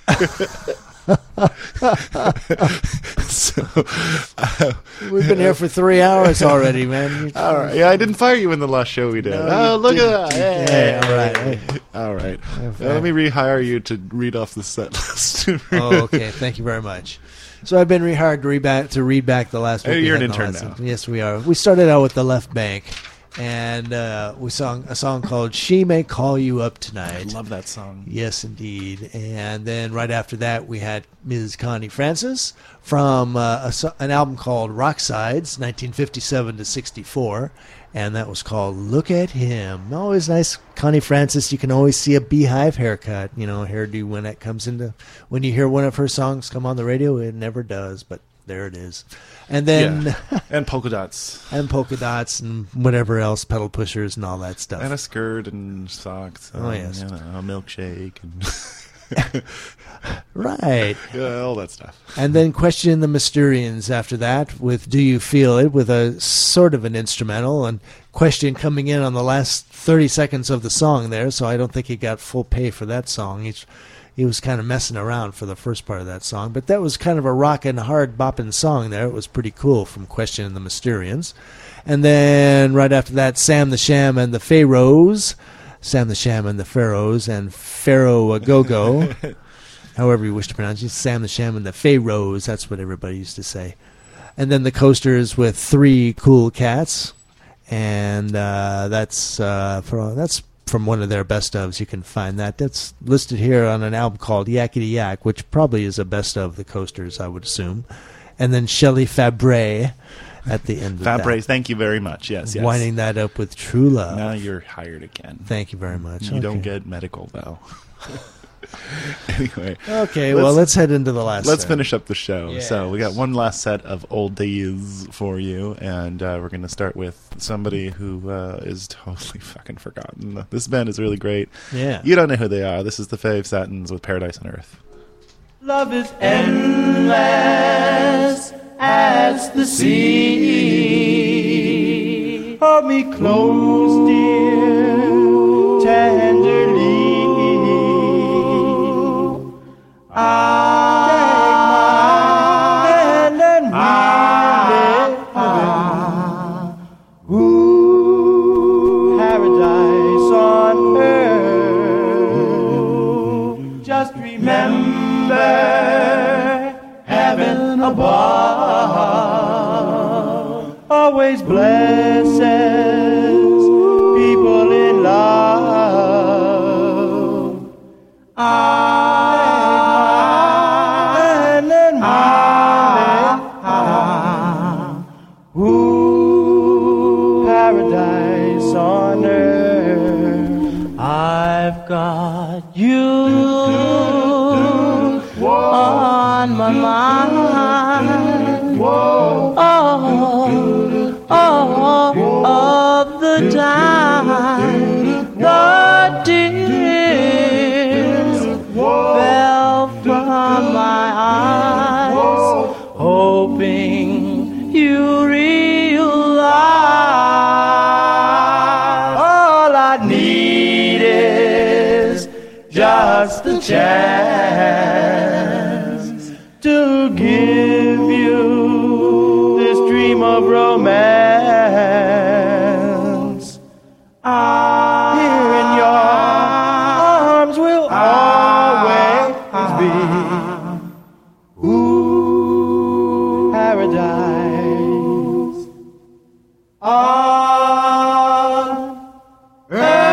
We've been here for 3 hours already, man. All right. Yeah, I didn't fire you in the last show we did. No, look at that. Hey, all right. Hey. All right. Let me rehire you to read off the set list. Okay. Thank you very much. So I've been rehired to read back the last book. You're an intern now. Yes, we are. We started out with The Left Bank. And we sang a song called She May Call You Up Tonight. I love that song. Yes, indeed. And then right after that, we had Ms. Connie Francis from an album called Rock Sides, 1957 to 64. And that was called Look at Him. Always nice. Connie Francis, you can always see a beehive haircut, hairdo when you hear one of her songs come on the radio. It never does, but there it is. And then and polka dots and whatever else, pedal pushers and all that stuff, and a skirt and socks. Oh yes, a milkshake and right, all that stuff. And then Question the Mysterians after that with Do You Feel It, with a sort of an instrumental, and Question coming in on the last 30 seconds of the song there, so I don't think he got full pay for that song. He was kind of messing around for the first part of that song, but that was kind of a rockin', hard bopping song there. It was pretty cool from Question and the Mysterians. And then right after that, Sam the Sham and the Pharaohs. Sam the Sham and the Pharaohs and Pharaoh a Go-Go. However you wish to pronounce it. Sam the Sham and the Pharaohs. That's what everybody used to say. And then the Coasters with Three Cool Cats. And that's from one of their best ofs. You can find that. That's listed here on an album called Yakety Yak, which probably is a best of the Coasters, I would assume. And then Shelley Fabre at the end of that. Fabre, thank you very much. Yes. Winding that up with True Love. Now you're hired again. Thank you very much. You don't get medical, though. Anyway. Okay, let's head into the last Let's set. finish up the show. Yes. So we got one last set of old days for you, and we're going to start with somebody who is totally fucking forgotten. This band is really great. Yeah. You don't know who they are. This is the Fave Satins with Paradise on Earth. Love is endless as the sea. Hold me close, dear, tenderly. Take my hand and paradise on earth. Just remember heaven above always blesses people in love. Paradise on earth. I've got you on my mind. All of the time. The tears fell from my eyes, hoping you realize all I need is just a chance to give you of romance. Here in your arms will always be. Ooh, paradise on earth.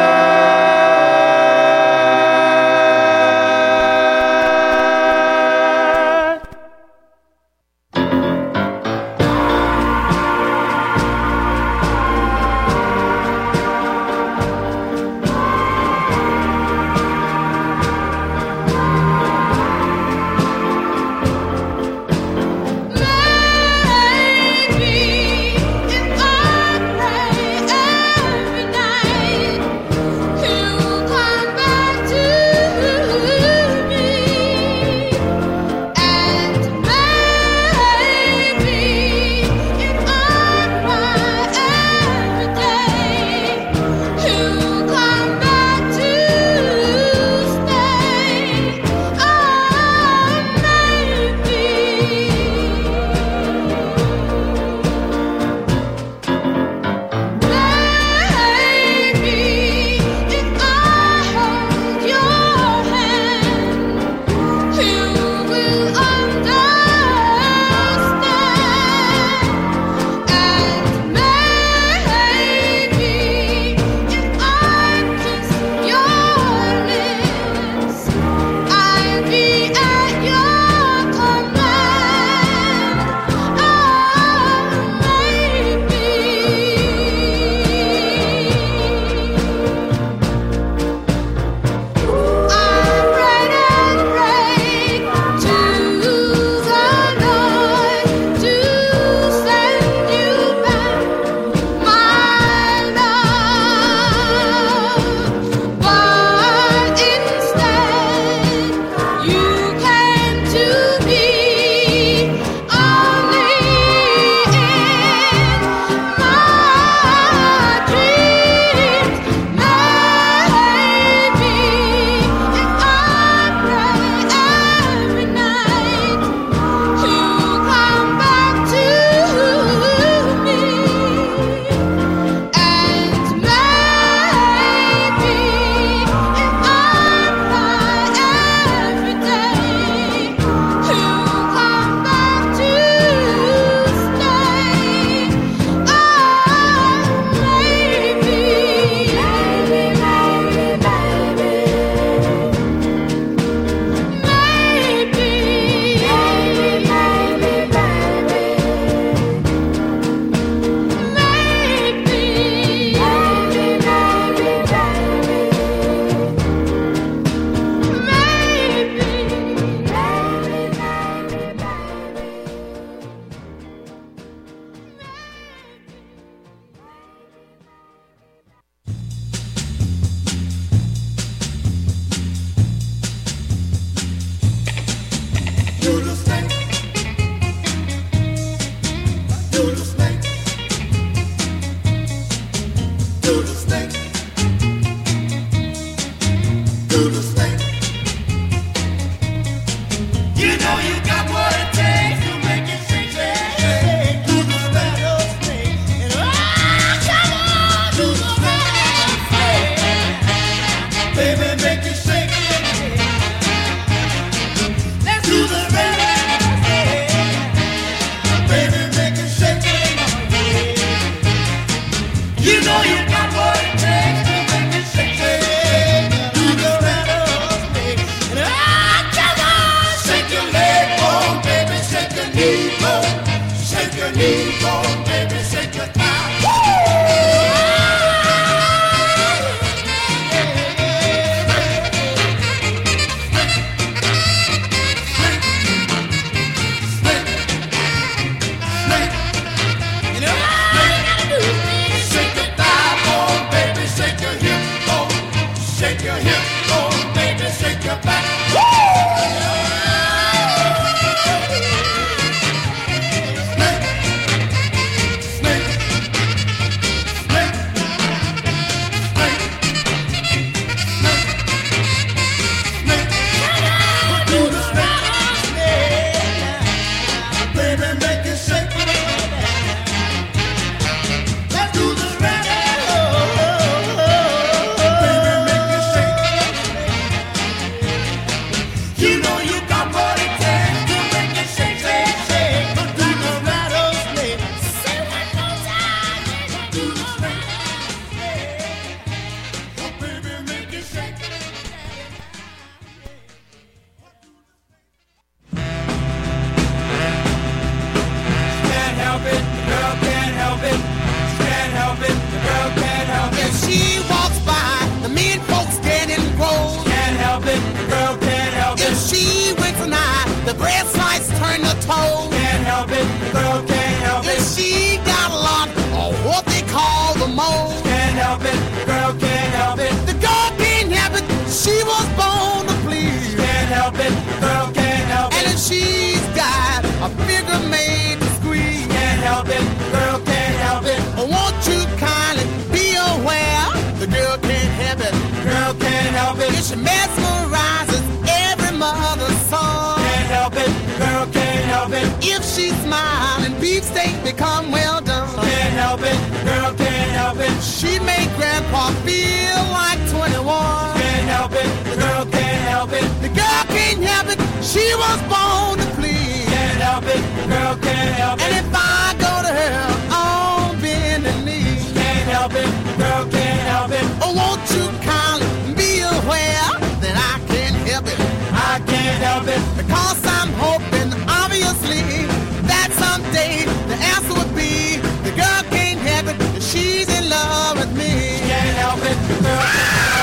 she's got a figure made to squeeze. Can't help it, girl can't help it. Won't you kindly be aware? The girl can't help it, girl can't help it. She mesmerizes every mother's son. Can't help it, girl can't help it. If she smile and beefsteak become well done. Can't help it, girl can't help it. She make grandpa feel like 21. Can't help it, the girl can't help it. The girl can't help it, she was born to please. Can't help it, the girl can't help it. And if I go to her on bending knees. Can't help it, the girl can't help it. Oh, won't you kindly be aware that I can't help it? I can't help it because I'm hoping, obviously, that someday the answer would be the girl can't help it. She's in love with me. She can't help it. The girl can't help it.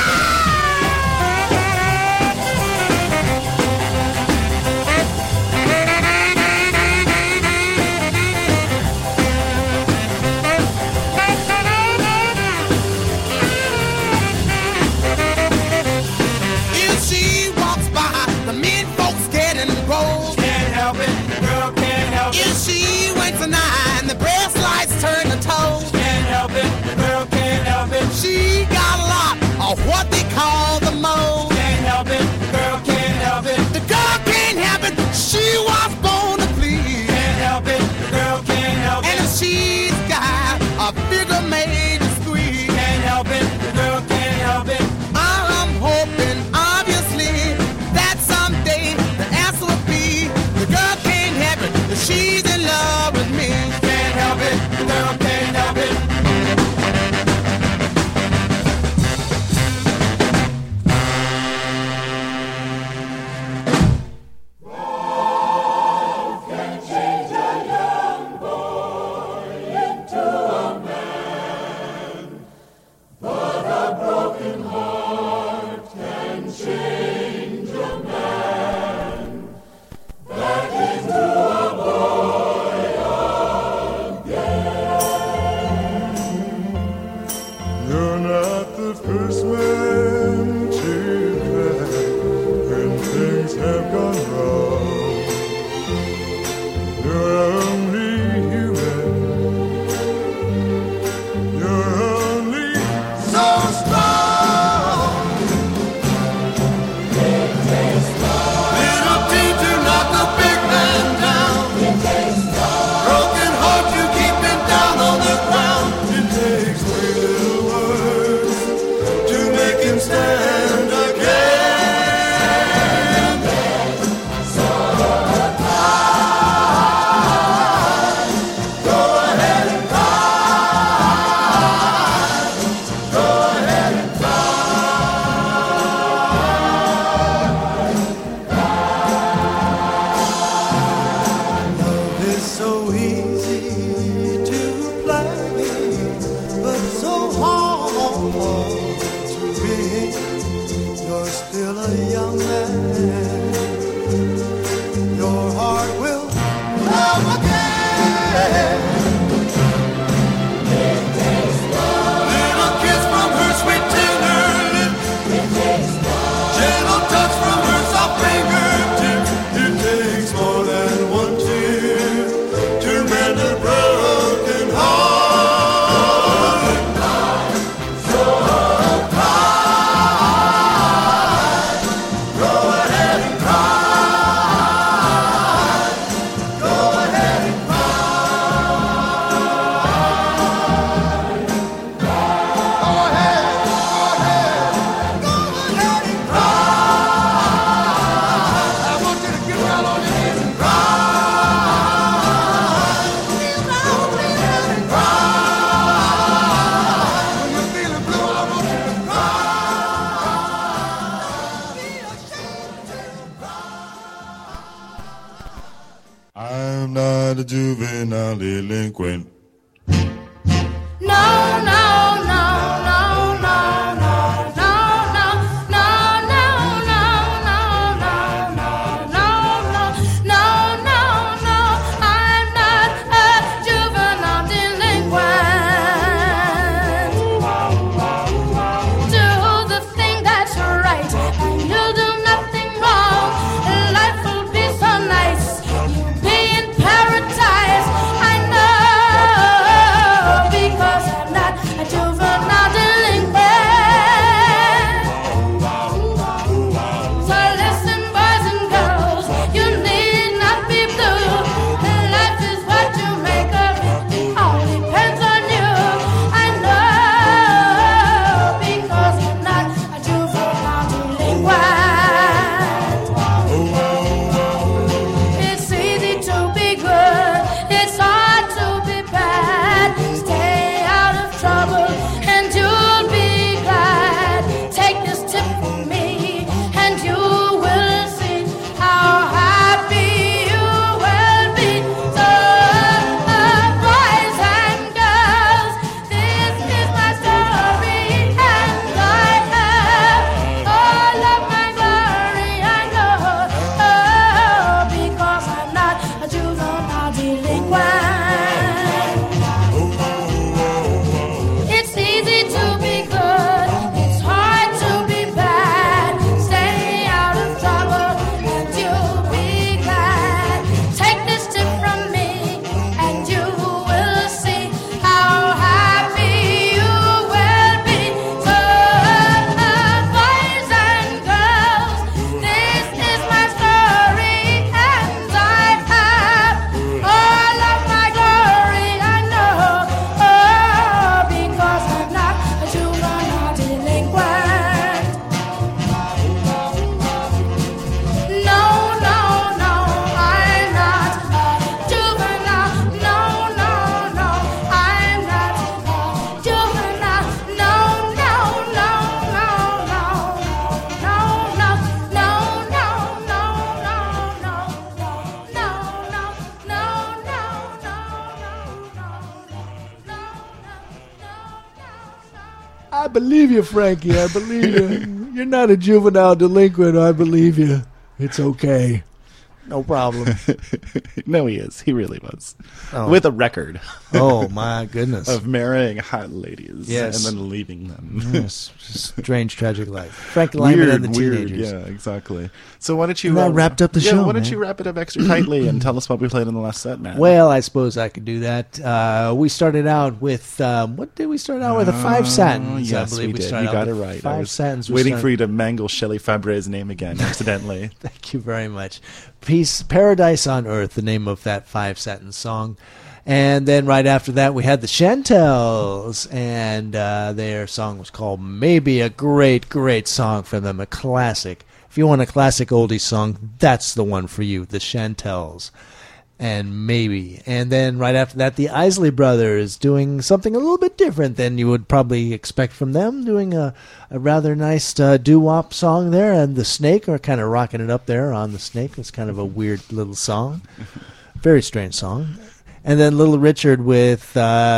I believe you, Frankie. I believe you. You're not a juvenile delinquent. I believe you. It's okay. No problem. No, he is. He really was. Oh. With a record. Oh, my goodness. Of marrying hot ladies. Yes. And then leaving them. Yes. Strange, tragic life. Frank Lyman and the Teenagers. Yeah, exactly. So why don't you... And that wrapped up the show, why don't man. you wrap it up extra tightly and tell us what we played in the last set, man? Well, I suppose I could do that. We started out with... what did we start out with? The Five Satins, yes, I believe we did. started You got out it with right. Five Satins. Waiting for you to mangle Shelley Fabre's name again, accidentally. Thank you very much. Peace, Paradise on Earth, the name of that Five Satin song. And then right after that, we had the Chantels, and their song was called Maybe, a great, great song from them, a classic. If you want a classic oldie song, that's the one for you, the Chantels. And Maybe. And then right after that, the Isley Brothers doing something a little bit different than you would probably expect from them, doing a rather nice doo-wop song there, and the Snake are kind of rocking it up there on the Snake. It's kind of a weird little song. Very strange song. And then Little Richard with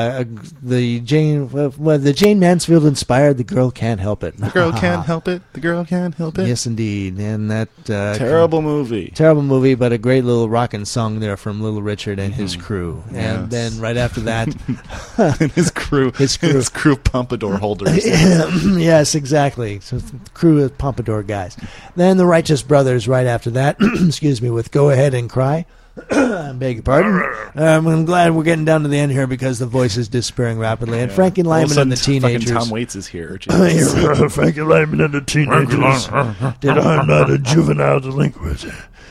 the Jane Mansfield inspired "The Girl Can't Help It." The girl can't help it. The girl can't help it. Yes, indeed. And that terrible movie, but a great little rockin' song there from Little Richard and his crew. Yes. And then right after that, and his crew pompadour holders. Yes, exactly. So the crew of pompadour guys. Then the Righteous Brothers right after that. Excuse me, with "Go Ahead and Cry." I beg your pardon. I'm glad we're getting down to the end here because the voice is disappearing rapidly. And Frankie Lyman and the Teenagers. Tom Waits is here. Frankie Lyman and the Teenagers. Did I'm not a juvenile delinquent.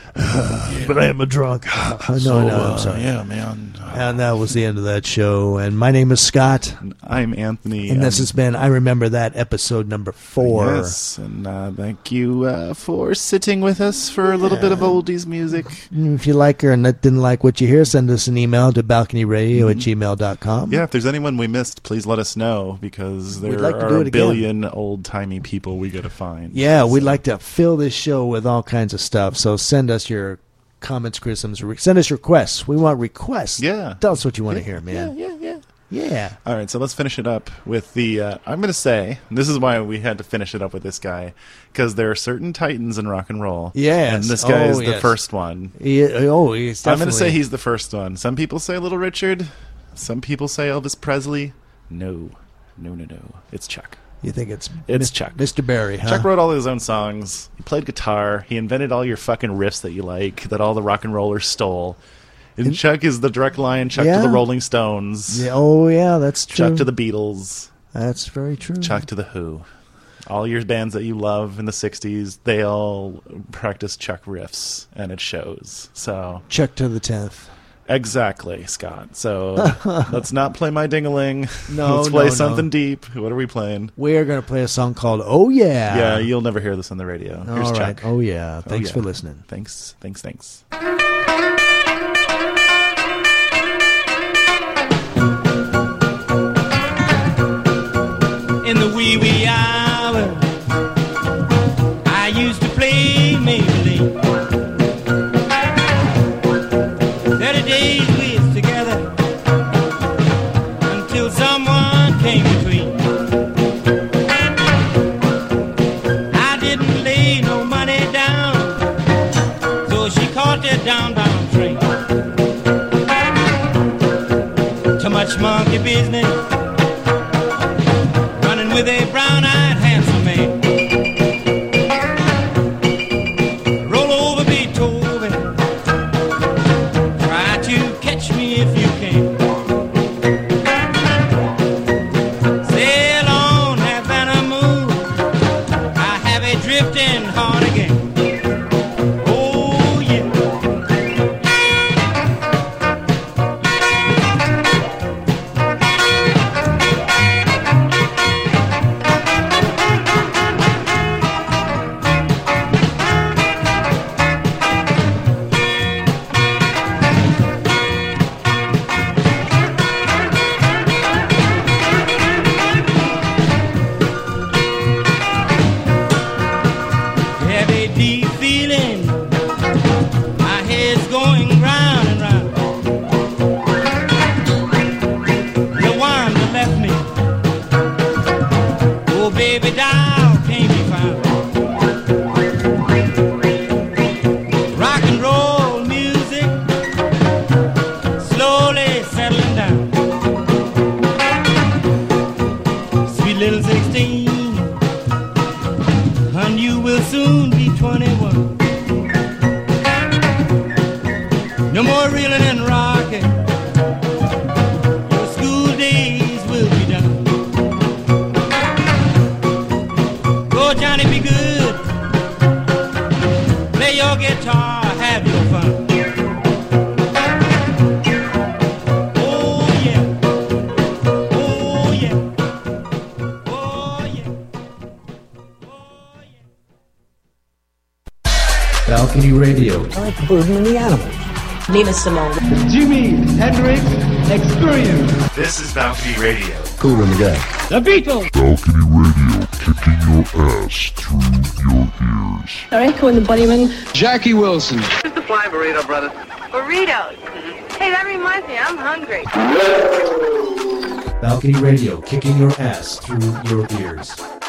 But I am a drunk. No, I'm sorry. Yeah, man. And that was the end of that show. And my name is Scott. And I'm Anthony. And this has been I Remember That, episode number 4. Yes, and thank you for sitting with us for a little bit of oldies music. If you like or didn't like what you hear, send us an email to balconyradio@gmail.com. Yeah, if there's anyone we missed, please let us know, because there like to are do a it again. billion old-timey people we got to find. Yeah, we'd like to fill this show with all kinds of stuff, so send us your comments, criticisms, send us requests. We want requests. Yeah. Tell us what you want to hear, man. Yeah. All right, so let's finish it up with the... I'm going to say, and this is why we had to finish it up with this guy, because there are certain titans in rock and roll. Yes. And this guy is the yes. first one. He's definitely... I'm going to say he's the first one. Some people say Little Richard. Some people say Elvis Presley. No. It's Chuck. You think it's Chuck. Mr. Barry, huh? Chuck wrote all his own songs. He played guitar. He invented all your fucking riffs that you like, that all the rock and rollers stole. And Chuck is the direct line. Chuck to the Rolling Stones. Yeah, that's true. Chuck to the Beatles. That's very true. Chuck to the Who. All your bands that you love in the 60s, they all practice Chuck riffs, and it shows. So Chuck to the 10th. Exactly, Scott. So let's not play My Ding-a-Ling. No, let's play no. something deep. What are we playing? We're going to play a song called Oh Yeah. Yeah, you'll never hear this on the radio. Here's All Chuck. right. Oh Yeah. Thanks yeah. for listening. Thanks. In the wee hour, I used to play Maybelline. 30 days we was together until someone came between. I didn't lay no money down, so she caught that downbound train. Too much monkey business, running with a brown-eyed handsome man. Roll over Beethoven, try to catch me if you can. Sail on, Havana moon, I have a drifting heart again. Oh yeah. Balcony Radio. I like the bird and the animal. Nina Simone. Jimi Hendrix Experience. This is Balcony Radio. Cool in the guy. The Beatles. Balcony Radio, kicking your ass through your ears. Echo and the Bunnymen. Jackie Wilson. Who's the flying burrito, brother? Burritos. Hey, that reminds me, I'm hungry. Balcony Radio, kicking your ass through your ears.